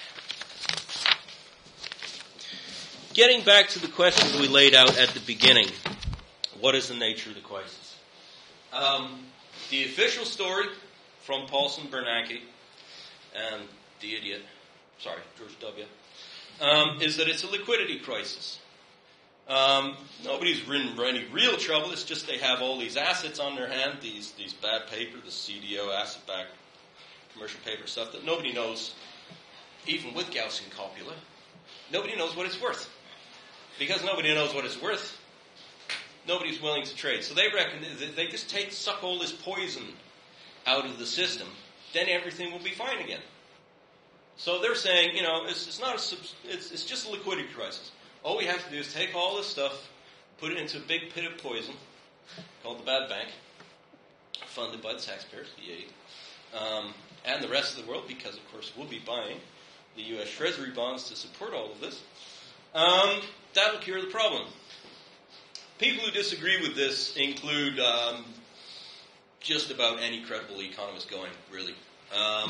Speaker 1: Getting back to the questions we laid out at the beginning. What is the nature of the crisis? Um, the official story from Paulson, Bernanke, and the idiot, sorry, George W., um, is that it's a liquidity crisis. Um, nobody's in any real trouble. It's just they have all these assets on their hand, these these bad paper, the C D O, asset-backed commercial paper stuff that nobody knows, even with Gaussian copula, nobody knows what it's worth. Because nobody knows what it's worth, nobody's willing to trade. So they reckon that they just take, suck all this poison out of the system, then everything will be fine again. So they're saying, you know, it's, it's not a, it's, it's just a liquidity crisis. All we have to do is take all this stuff, put it into a big pit of poison called the bad bank, funded by the taxpayers, the aid, um, and the rest of the world, because, of course, we'll be buying the U S Treasury bonds to support all of this, um, that'll cure the problem. People who disagree with this include um, just about any credible economist going, really. Um,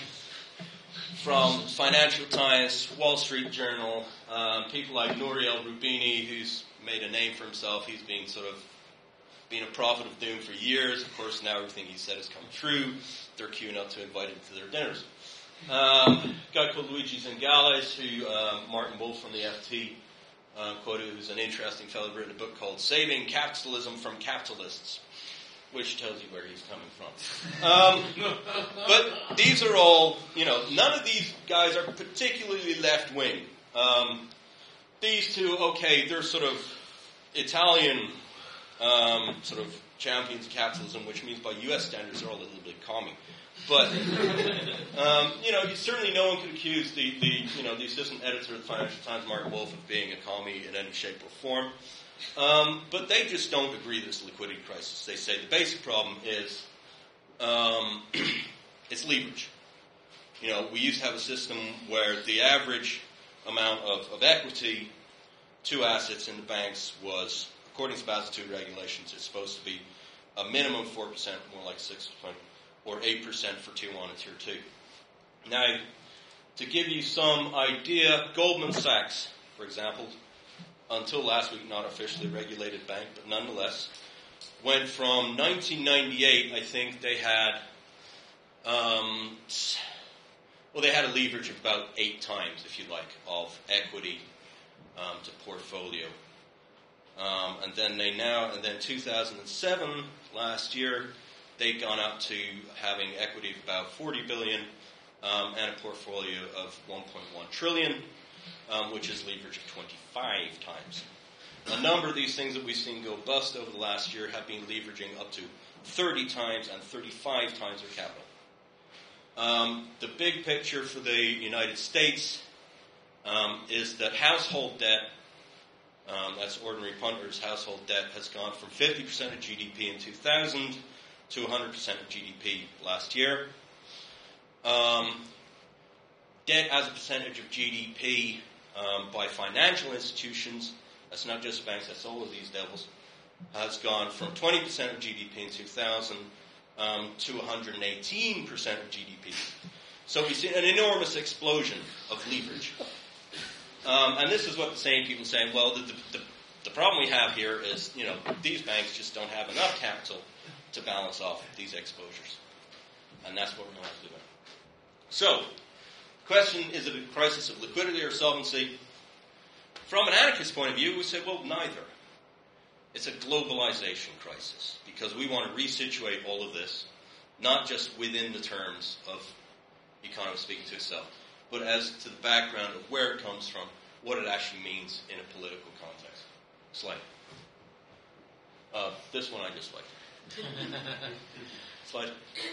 Speaker 1: from Financial Times, Wall Street Journal, um, people like Nouriel Roubini, who's made a name for himself. He's been sort of been a prophet of doom for years. Of course, now everything he said has come true. They're queuing up to invite him to their dinners. Um, a guy called Luigi Zingales, who uh, Martin Wolf from the F T uh, quoted, who's an interesting fellow, written a book called Saving Capitalism from Capitalists, which tells you where he's coming from. Um, but these are all, you know, none of these guys are particularly left-wing. Um, these two, okay, they're sort of Italian um, sort of champions of capitalism, which means by U S standards they're all a little bit commie. But, um, you know, certainly no one could accuse the, the, you know, the assistant editor of the Financial Times, Martin Wolf, of being a commie in any shape or form. Um, but they just don't agree there's a liquidity crisis. They say the basic problem is um, it's leverage. You know, we used to have a system where the average amount of, of equity to assets in the banks was, according to Basel two regulations, it's supposed to be a minimum of four percent, more like six percent, or eight percent for Tier one and Tier two. Now, to give you some idea, Goldman Sachs, for example, until last week not officially a regulated bank, but nonetheless, went from nineteen ninety-eight, I think they had, um, well, they had a leverage of about eight times, if you like, of equity um, to portfolio. Um, and then they now, and then two thousand seven, last year, they'd gone up to having equity of about forty billion um, and a portfolio of one point one trillion, um, which is leverage of twenty-five times. A number of these things that we've seen go bust over the last year have been leveraging up to thirty times and thirty-five times their capital. Um, the big picture for the United States um, is that household debt, um, that's ordinary punters' household debt, has gone from fifty percent of G D P in two thousand to one hundred percent of G D P last year. Um, debt as a percentage of G D P um, by financial institutions, that's not just banks, that's all of these devils, has gone from twenty percent of G D P in two thousand um, to one hundred eighteen percent of G D P. So we see an enormous explosion of leverage. Um, and this is what the same people are saying, well, the, the, the problem we have here is, you know, these banks just don't have enough capital to balance off these exposures. And that's what we're going to have to do. So, question, is it a crisis of liquidity or solvency? From an anarchist point of view, we say, well, neither. It's a globalization crisis, because we want to resituate all of this, not just within the terms of economy speaking to itself, but as to the background of where it comes from, what it actually means in a political context. Slide. Uh, this one I just liked. Slide.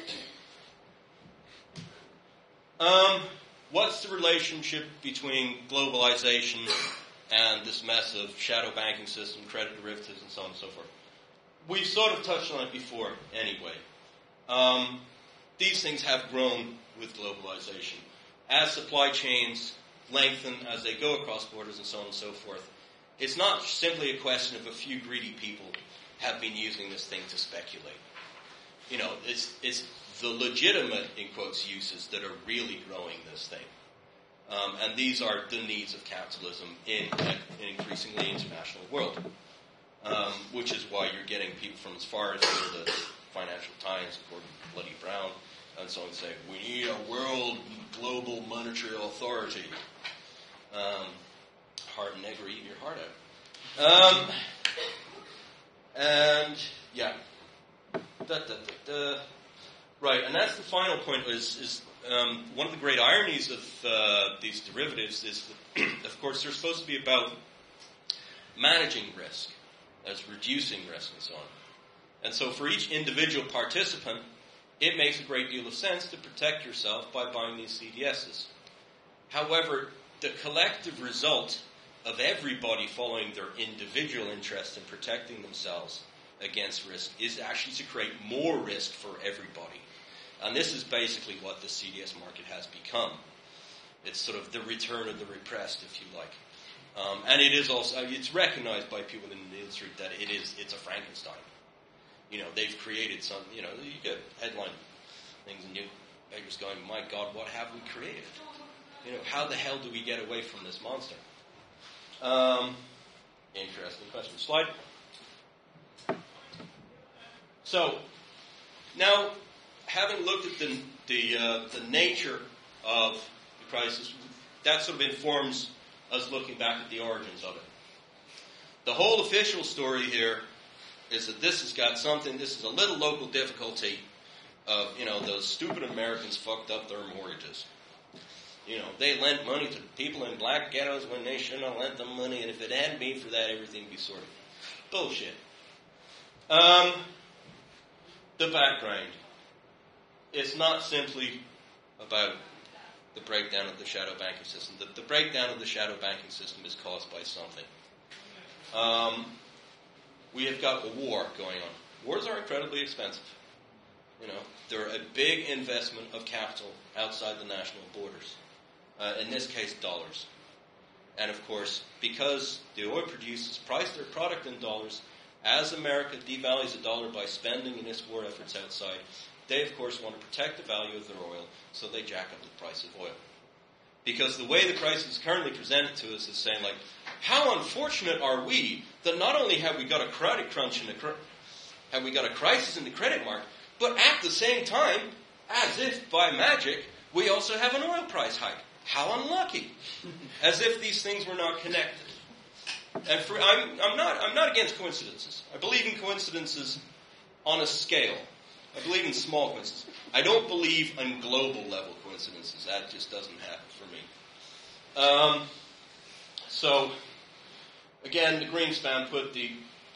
Speaker 1: Um, what's the relationship between globalization and this mess of shadow banking system, credit derivatives, and so on and so forth? We've sort of touched on it before anyway. Um, these things have grown with globalization. As supply chains lengthen, as they go across borders and so on and so forth, it's not simply a question of a few greedy people have been using this thing to speculate. You know, it's it's the legitimate, in quotes, uses that are really growing this thing. Um, and these are the needs of capitalism in an increasingly international world, um, which is why you're getting people from as far as here, the Financial Times, Gordon Bloody Brown, and so on, say, we need a world global monetary authority. Um, hard nigger, eat your heart out. Um, and, yeah. Da, da, da, da. Right, and that's the final point, is, is um, one of the great ironies of uh, these derivatives is that, of course, they're supposed to be about managing risk, as reducing risk and so on. And so for each individual participant, it makes a great deal of sense to protect yourself by buying these C D Ss. However, the collective result of everybody following their individual interest in protecting themselves against risk is actually to create more risk for everybody. And this is basically what the C D S market has become. It's sort of the return of the repressed, if you like. Um, and it is also, it's recognized by people in the industry that it is, it's a Frankenstein. You know, they've created some, you know, you get headline things and you papers going, my God, what have we created? You know, how the hell do we get away from this monster? Um, interesting question. Slide. So, now, having looked at the the, uh, the nature of the crisis, that sort of informs us looking back at the origins of it. The whole official story here is that this has got something, this is a little local difficulty of, you know, those stupid Americans fucked up their mortgages. You know, they lent money to people in black ghettos when they shouldn't have lent them money, and if it hadn't been for that, everything would be sorted. Bullshit. Um, the background. It's not simply about the breakdown of the shadow banking system. The, the breakdown of the shadow banking system is caused by something. Um, we have got a war going on. Wars are incredibly expensive. You know, they're a big investment of capital outside the national borders. Uh, in this case, dollars. And of course, because the oil producers price their product in dollars, as America devalues the dollar by spending in its war efforts outside, they of course want to protect the value of their oil, so they jack up the price of oil. Because the way the crisis is currently presented to us is saying, like, how unfortunate are we that not only have we got a credit crunch in the cr- have we got a crisis in the credit market, but at the same time, as if by magic, we also have an oil price hike. How unlucky! As if these things were not connected. And for, I'm, I'm not I'm not against coincidences. I believe in coincidences on a scale. I believe in small coincidences. I don't believe in global level coincidences. That just doesn't happen for me. Um, so, again, the Greenspan put the...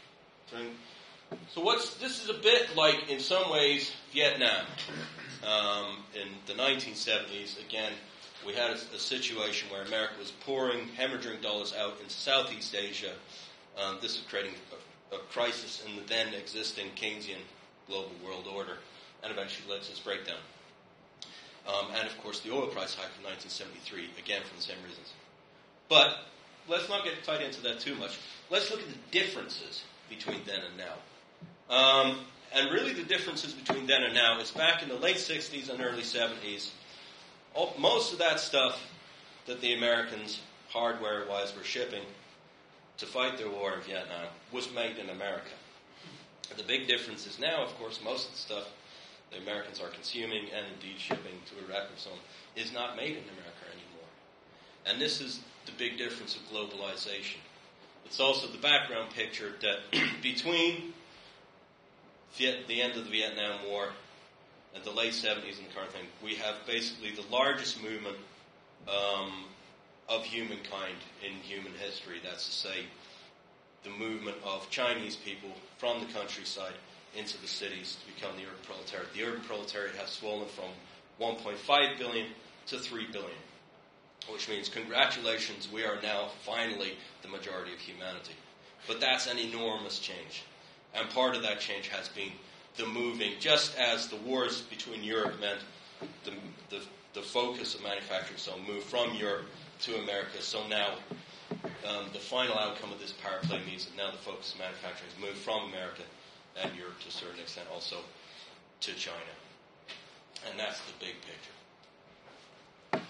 Speaker 1: So what's this is a bit like, in some ways, Vietnam. Um, in the nineteen seventies, again, we had a, a situation where America was pouring, hemorrhaging dollars out into Southeast Asia. Um, this was creating a, a crisis in the then existing Keynesian global world order, and eventually led to its breakdown. Um, and of course, the oil price hike in nineteen seventy-three, again for the same reasons. But let's not get tied into that too much. Let's look at the differences between then and now. Um, and really the differences between then and now is back in the late sixties and early seventies. All, most of that stuff that the Americans, hardware-wise, were shipping to fight their war in Vietnam was made in America. The big difference is now, of course, most of the stuff the Americans are consuming and indeed shipping to Iraq and so on is not made in America anymore. And this is the big difference of globalization. It's also the background picture that between Viet- the end of the Vietnam War and the late seventies and the current thing, we have basically the largest movement um, of humankind in human history. That's to say, the movement of Chinese people from the countryside into the cities to become the urban proletariat. The urban proletariat has swollen from one point five billion to three billion, which means congratulations, we are now finally the majority of humanity. But that's an enormous change. And part of that change has been the moving, just as the wars between Europe meant the, the, the focus of manufacturing, so moved from Europe to America. So now um, the final outcome of this power play means that now the focus of manufacturing has moved from America and Europe to a certain extent also to China. And that's the big picture.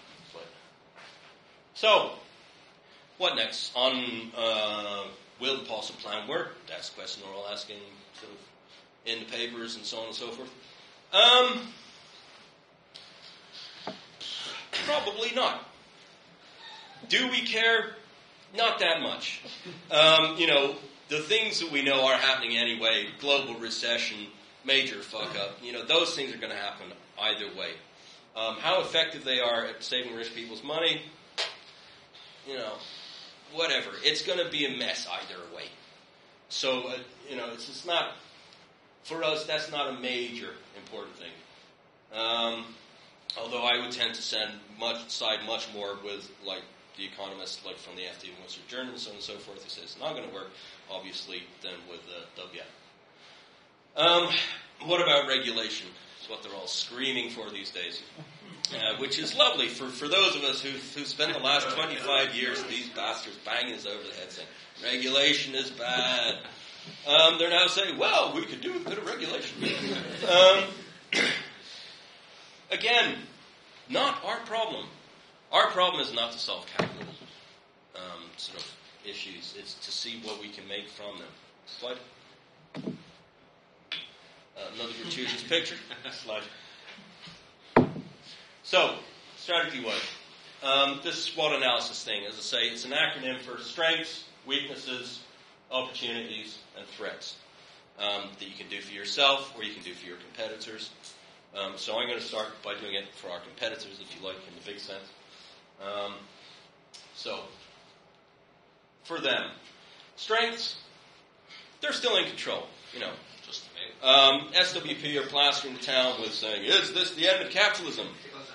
Speaker 1: So, what next? On uh, will the Paulson Plan work? That's the question we're all asking sort of in the papers and so on and so forth. Um, probably not. Do we care? Not that much. Um, you know, the things that we know are happening anyway, global recession, major fuck up, you know, those things are going to happen either way. Um, how effective they are at saving rich people's money, you know, whatever. It's going to be a mess either way. So, uh, you know, it's just not, for us, that's not a major important thing. Um, although I would tend to send much, side much more with, like, the economists, like from the F D, Wall Street Journal, and so on and so forth, who say it's not going to work, obviously, than with uh, W M. Um, what about regulation? It's what they're all screaming for these days. Uh, which is lovely for, for those of us who who spent the last twenty-five years, these bastards banging us over the head saying, regulation is bad. Um, they're now saying, well, we could do a bit of regulation. Um, again, not our problem. Our problem is not to solve capitalism um, sort of issues. It's to see what we can make from them. Slide. Uh, another gratuitous picture. Slide. So, strategy-wise, um, this SWOT analysis thing, as I say, it's an acronym for strengths, weaknesses, opportunities, and threats um, that you can do for yourself or you can do for your competitors. Um, so I'm going to start by doing it for our competitors, if you like, in the big sense. Um, so, for them, strengths, they're still in control, you know. Just um, S W P are plastering the town with saying, is this the end of capitalism?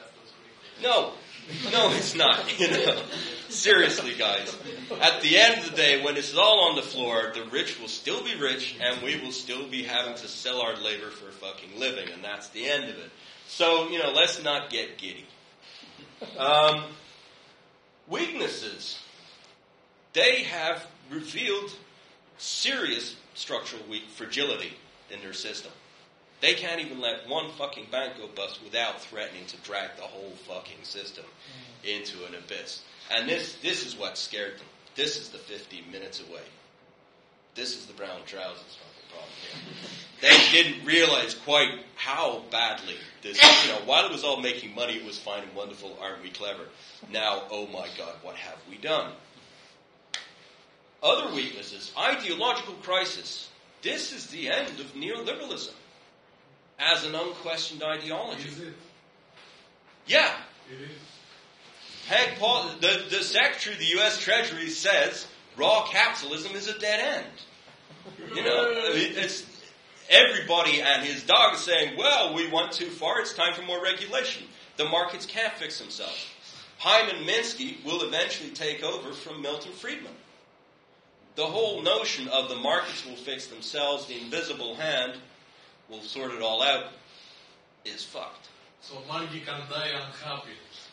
Speaker 1: No, no, it's not. You know, seriously, guys. At the end of the day, when this is all on the floor, the rich will still be rich, and we will still be having to sell our labor for a fucking living, and that's the end of it. So, you know, let's not get giddy. Um, weaknesses. They have revealed serious structural weak fragility in their system. They can't even let one fucking bank go bust without threatening to drag the whole fucking system into an abyss. And this this is what scared them. This is the fifty minutes away. This is the brown trousers fucking problem here. They didn't realize quite how badly this, you know, while it was all making money, it was fine and wonderful, aren't we clever? Now, oh my God, what have we done? Other weaknesses, ideological crisis. This is the end of neoliberalism as an unquestioned ideology.
Speaker 2: Is it?
Speaker 1: Yeah.
Speaker 2: It is.
Speaker 1: Peg Paul, the, the Secretary of the U S Treasury says raw capitalism is a dead end. You know, it's everybody and his dog is saying, well, we went too far, it's time for more regulation. The markets can't fix themselves. Hyman Minsky will eventually take over from Milton Friedman. The whole notion of the markets will fix themselves, the invisible hand will sort it all out, is fucked.
Speaker 2: So monkey can die unhappy.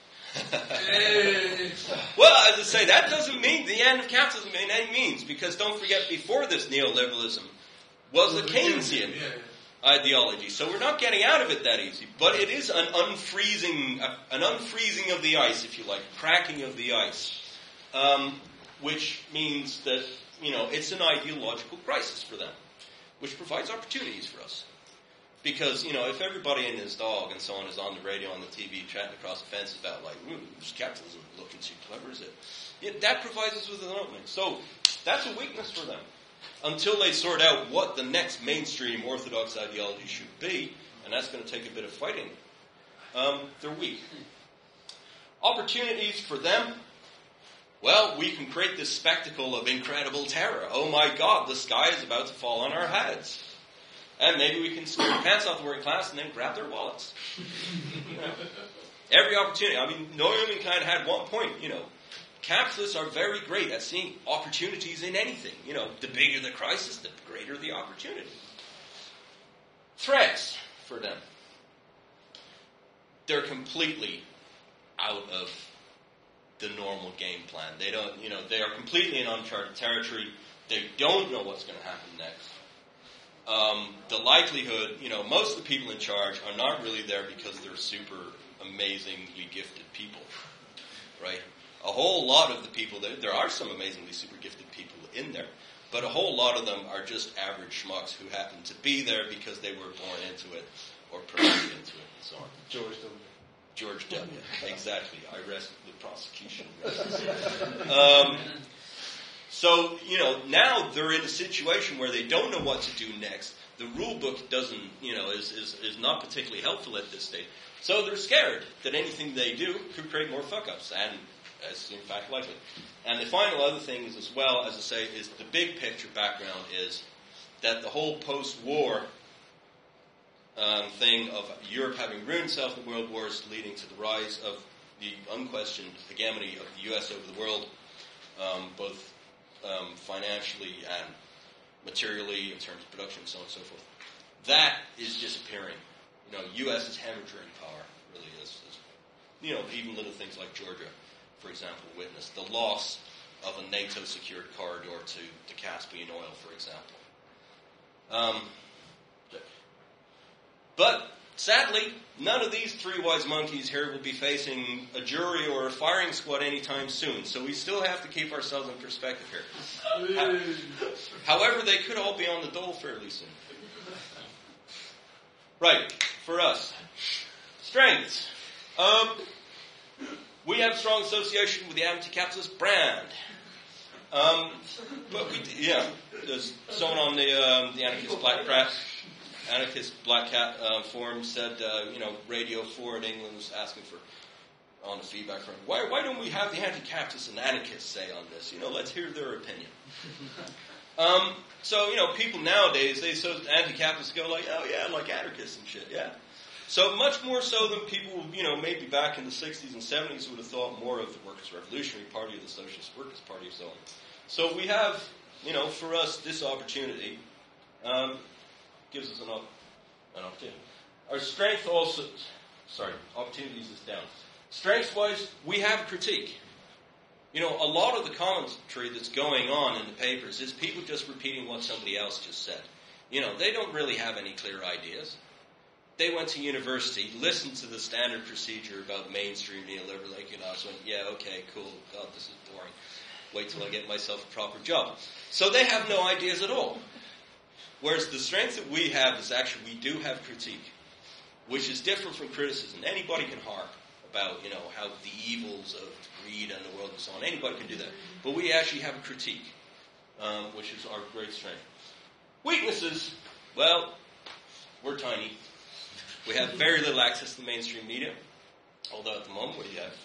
Speaker 1: Well, as I say, that doesn't mean the end of capitalism in any means, because don't forget, before this neoliberalism was a Keynesian
Speaker 2: yeah, yeah.
Speaker 1: ideology. So we're not getting out of it that easy. But it is an unfreezing, uh, an unfreezing of the ice, if you like, cracking of the ice, um, which means that, you know, it's an ideological crisis for them, which provides opportunities for us. Because, you know, if everybody and his dog and so on is on the radio, on the T V, chatting across the fence about, like, ooh, is capitalism looking too clever, is it? Yeah, that provides us with an opening. So, that's a weakness for them. Until they sort out what the next mainstream orthodox ideology should be, and that's going to take a bit of fighting, um, they're weak. Opportunities for them, well, we can create this spectacle of incredible terror. Oh my God, the sky is about to fall on our heads. And maybe we can scare the pants off the working class and then grab their wallets. You know, every opportunity. I mean, Neumann kind of had one point, you know. Capitalists are very great at seeing opportunities in anything. You know, the bigger the crisis, the greater the opportunity. Threats for them. They're completely out of the normal game plan. They don't, you know, they are completely in uncharted territory. They don't know what's going to happen next. Um, the likelihood, you know, most of the people in charge are not really there because they're super amazingly gifted people, right? A whole lot of the people, there, there are some amazingly super gifted people in there, but a whole lot of them are just average schmucks who happen to be there because they were born into it or promoted into it and so on.
Speaker 2: George W.
Speaker 1: George W. Exactly. I rest the prosecution. um, so, you know, now they're in a situation where they don't know what to do next. The rule book doesn't, you know, is, is, is not particularly helpful at this stage. So they're scared that anything they do could create more fuck-ups, and as in fact likely. And the final other thing is, as well, as I say, is the big picture background is that the whole post-war um, thing of Europe having ruined itself in the world wars, leading to the rise of the unquestioned hegemony of the U S over the world, um, both um, financially and materially in terms of production and so on and so forth. that is disappearing. You know, U S is hemorrhaging power, really is. is. You know, even little things like Georgia, for example, witnessed the loss of a NATO-secured corridor to, to Caspian oil, for example. Um, but, sadly, none of these three wise monkeys here will be facing a jury or a firing squad anytime soon, so we still have to keep ourselves in perspective here. However, they could all be on the dole fairly soon. Right, for us. Strengths. Um, we have strong association with the anti-capitalist brand. Um, but we, yeah, there's someone on the um, the anarchist black cat, anarchist black cat uh, forum said, uh, you know, Radio four in England was asking for on the feedback from why why don't we have the anti-capitalists and anarchists say on this? You know, let's hear their opinion. Um, so you know, people nowadays they so anti-capitalists go like, oh yeah, like anarchists and shit, yeah. So much more so than people, you know, maybe back in the sixties and seventies would have thought more of the Workers' Revolutionary Party or the Socialist Workers' Party and so on. So we have, you know, for us, this opportunity um, gives us an, op- an opportunity. Our strength also, sorry, opportunities is down. Strengths-wise, we have critique. You know, a lot of the commentary that's going on in the papers is people just repeating what somebody else just said. You know, they don't really have any clear ideas. They went to university, listened to the standard procedure about mainstream neoliberal economics, went, yeah, okay, cool, God, this is boring. Wait till I get myself a proper job. So they have no ideas at all. Whereas the strength that we have is actually we do have critique, which is different from criticism. Anybody can harp about, you know, how the evils of greed and the world and so on. Anybody can do that. But we actually have a critique, um, which is our great strength. Weaknesses, well, we're tiny. We have very little access to the mainstream media, although at the moment we have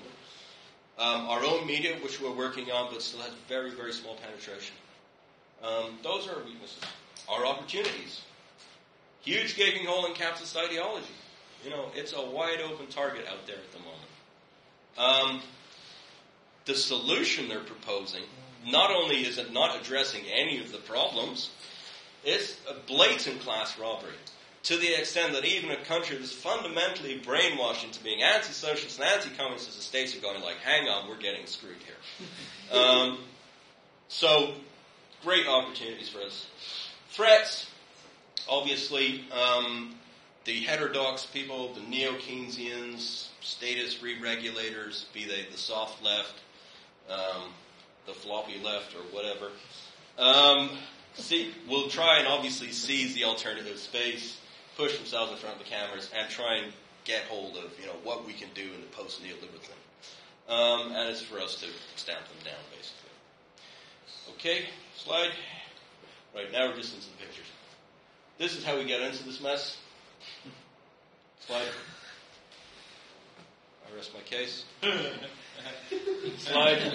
Speaker 1: um, our own media, which we're working on, but still has very, very small penetration. Um, those are our weaknesses. Our opportunities. Huge gaping hole in capitalist ideology. You know, it's a wide open target out there at the moment. Um, the solution they're proposing, not only is it not addressing any of the problems, it's a blatant class robbery. To the extent that even a country that's fundamentally brainwashed into being anti-socialist and anti-communist as the states are going like, hang on, we're getting screwed here. Um, so, great opportunities for us. Threats, obviously, um, the heterodox people, the neo-Keynesians, statist re-regulators, be they the soft left, um, the floppy left, or whatever, um, see, will try and obviously seize the alternative space, push themselves in front of the cameras, and try and get hold of, you know, what we can do in the post-neoliberal thing. Um, and it's for us to stamp them down, basically. Okay, slide. Right, now we're just into the pictures. This is how we get into this mess. Slide. I rest my case. Slide.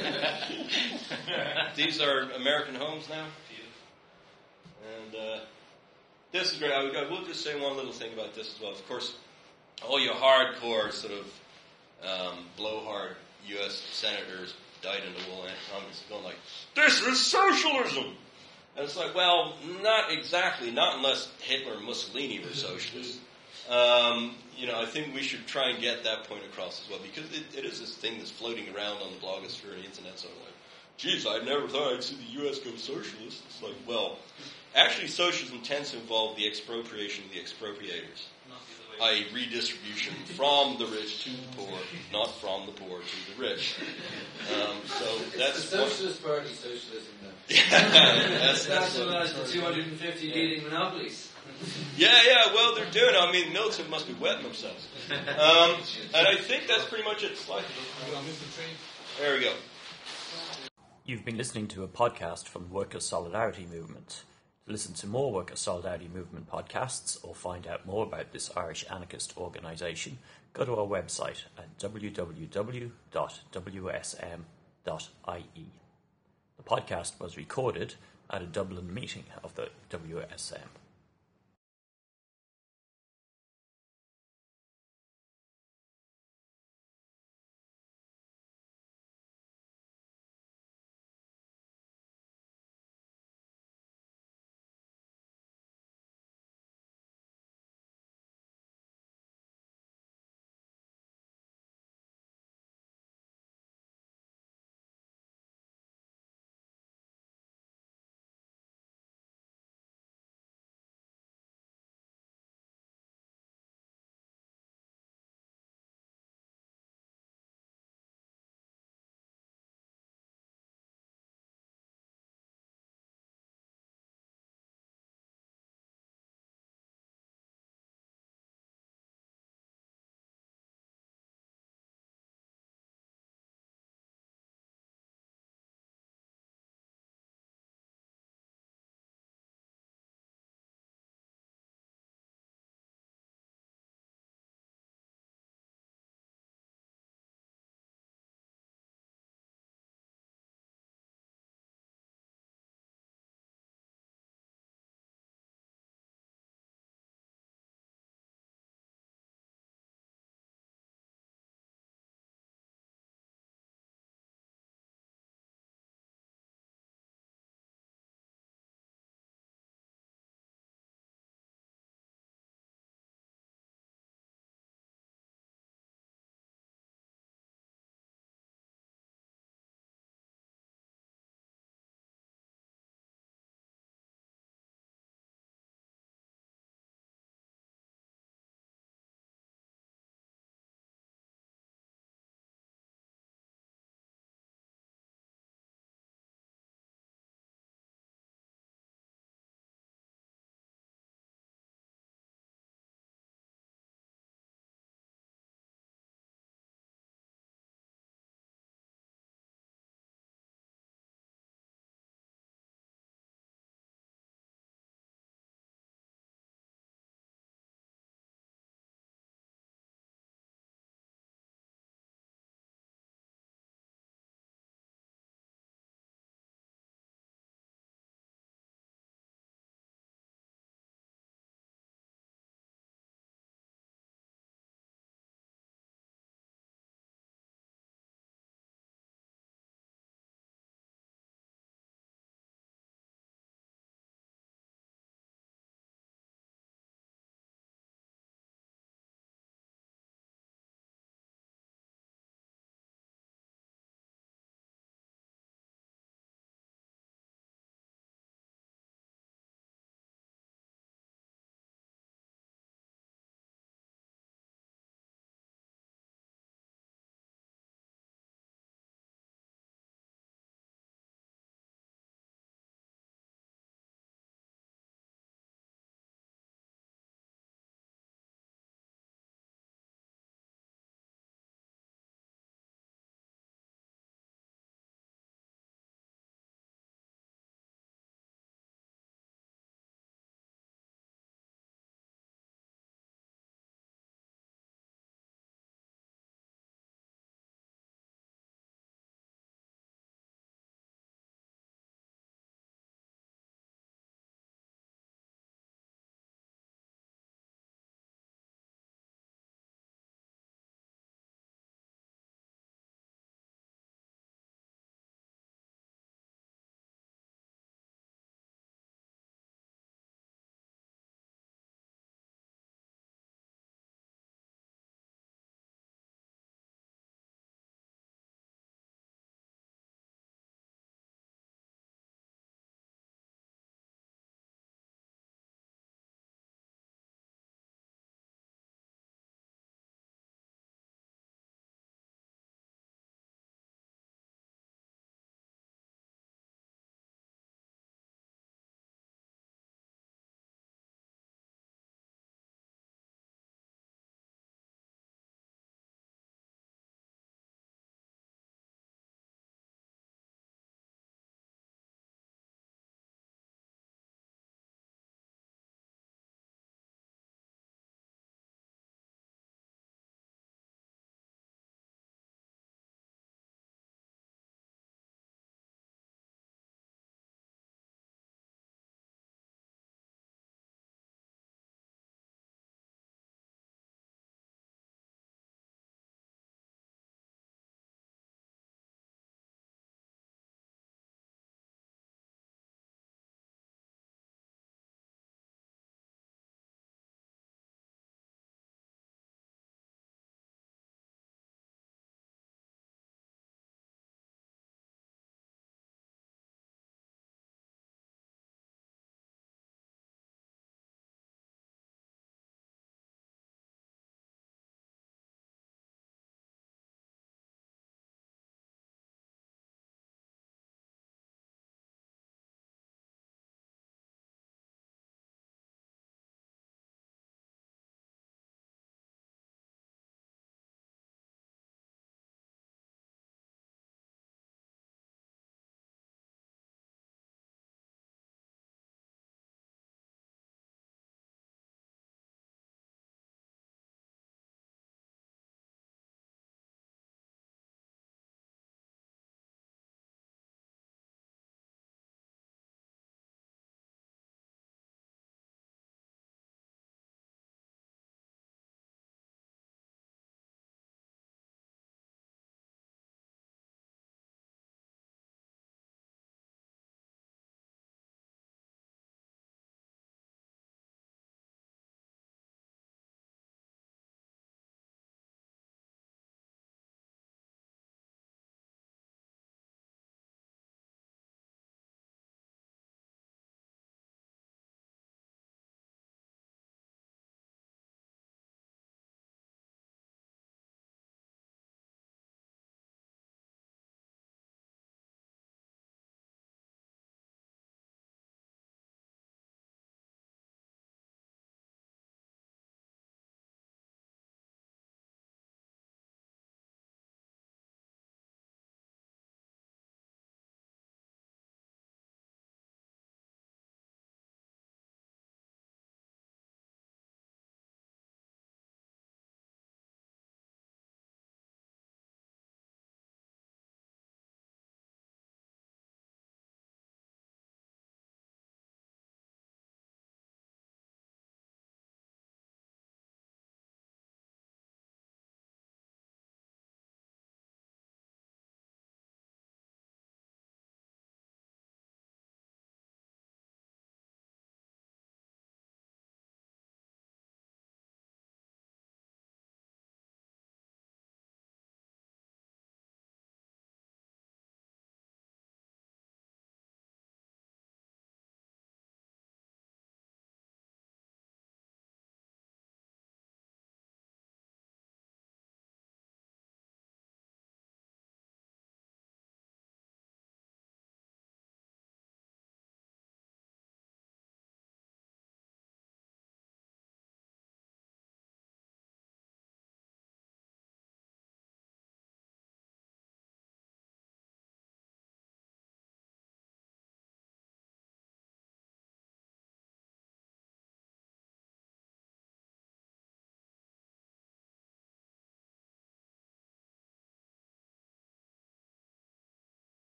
Speaker 1: These are American homes now. And uh, this is great. I will just say one little thing about this as well. Of course, all your hardcore sort of um, blowhard U S senators dyed in the wool anti-communists going like, this is socialism! And it's like, well, not exactly. Not unless Hitler and Mussolini were socialists. Um, you know, I think we should try and get that point across as well, because it, it is this thing that's floating around on the blogosphere and the internet, sort of like, geez, I never thought I'd see the U S go socialist. It's like, well, actually socialism tends to involve the expropriation of the expropriators, that is redistribution from the rich to the poor, not from the poor to the rich. Um, so that's
Speaker 3: it's the Socialist what, Party socialism then.
Speaker 1: Yeah, that's, that's
Speaker 3: nationalise the two hundred fifty yeah. leading monopolies.
Speaker 1: Yeah, yeah, well, they're doing it. I mean, militant must be wetting themselves. Um, and I think that's pretty much it. Slide. There we go.
Speaker 4: You've been listening to a podcast from the Workers' Solidarity Movement. To listen to more Workers' Solidarity Movement podcasts or find out more about this Irish anarchist organisation, go to our website at w w w dot w s m dot i e. The podcast was recorded at a Dublin meeting of the W S M.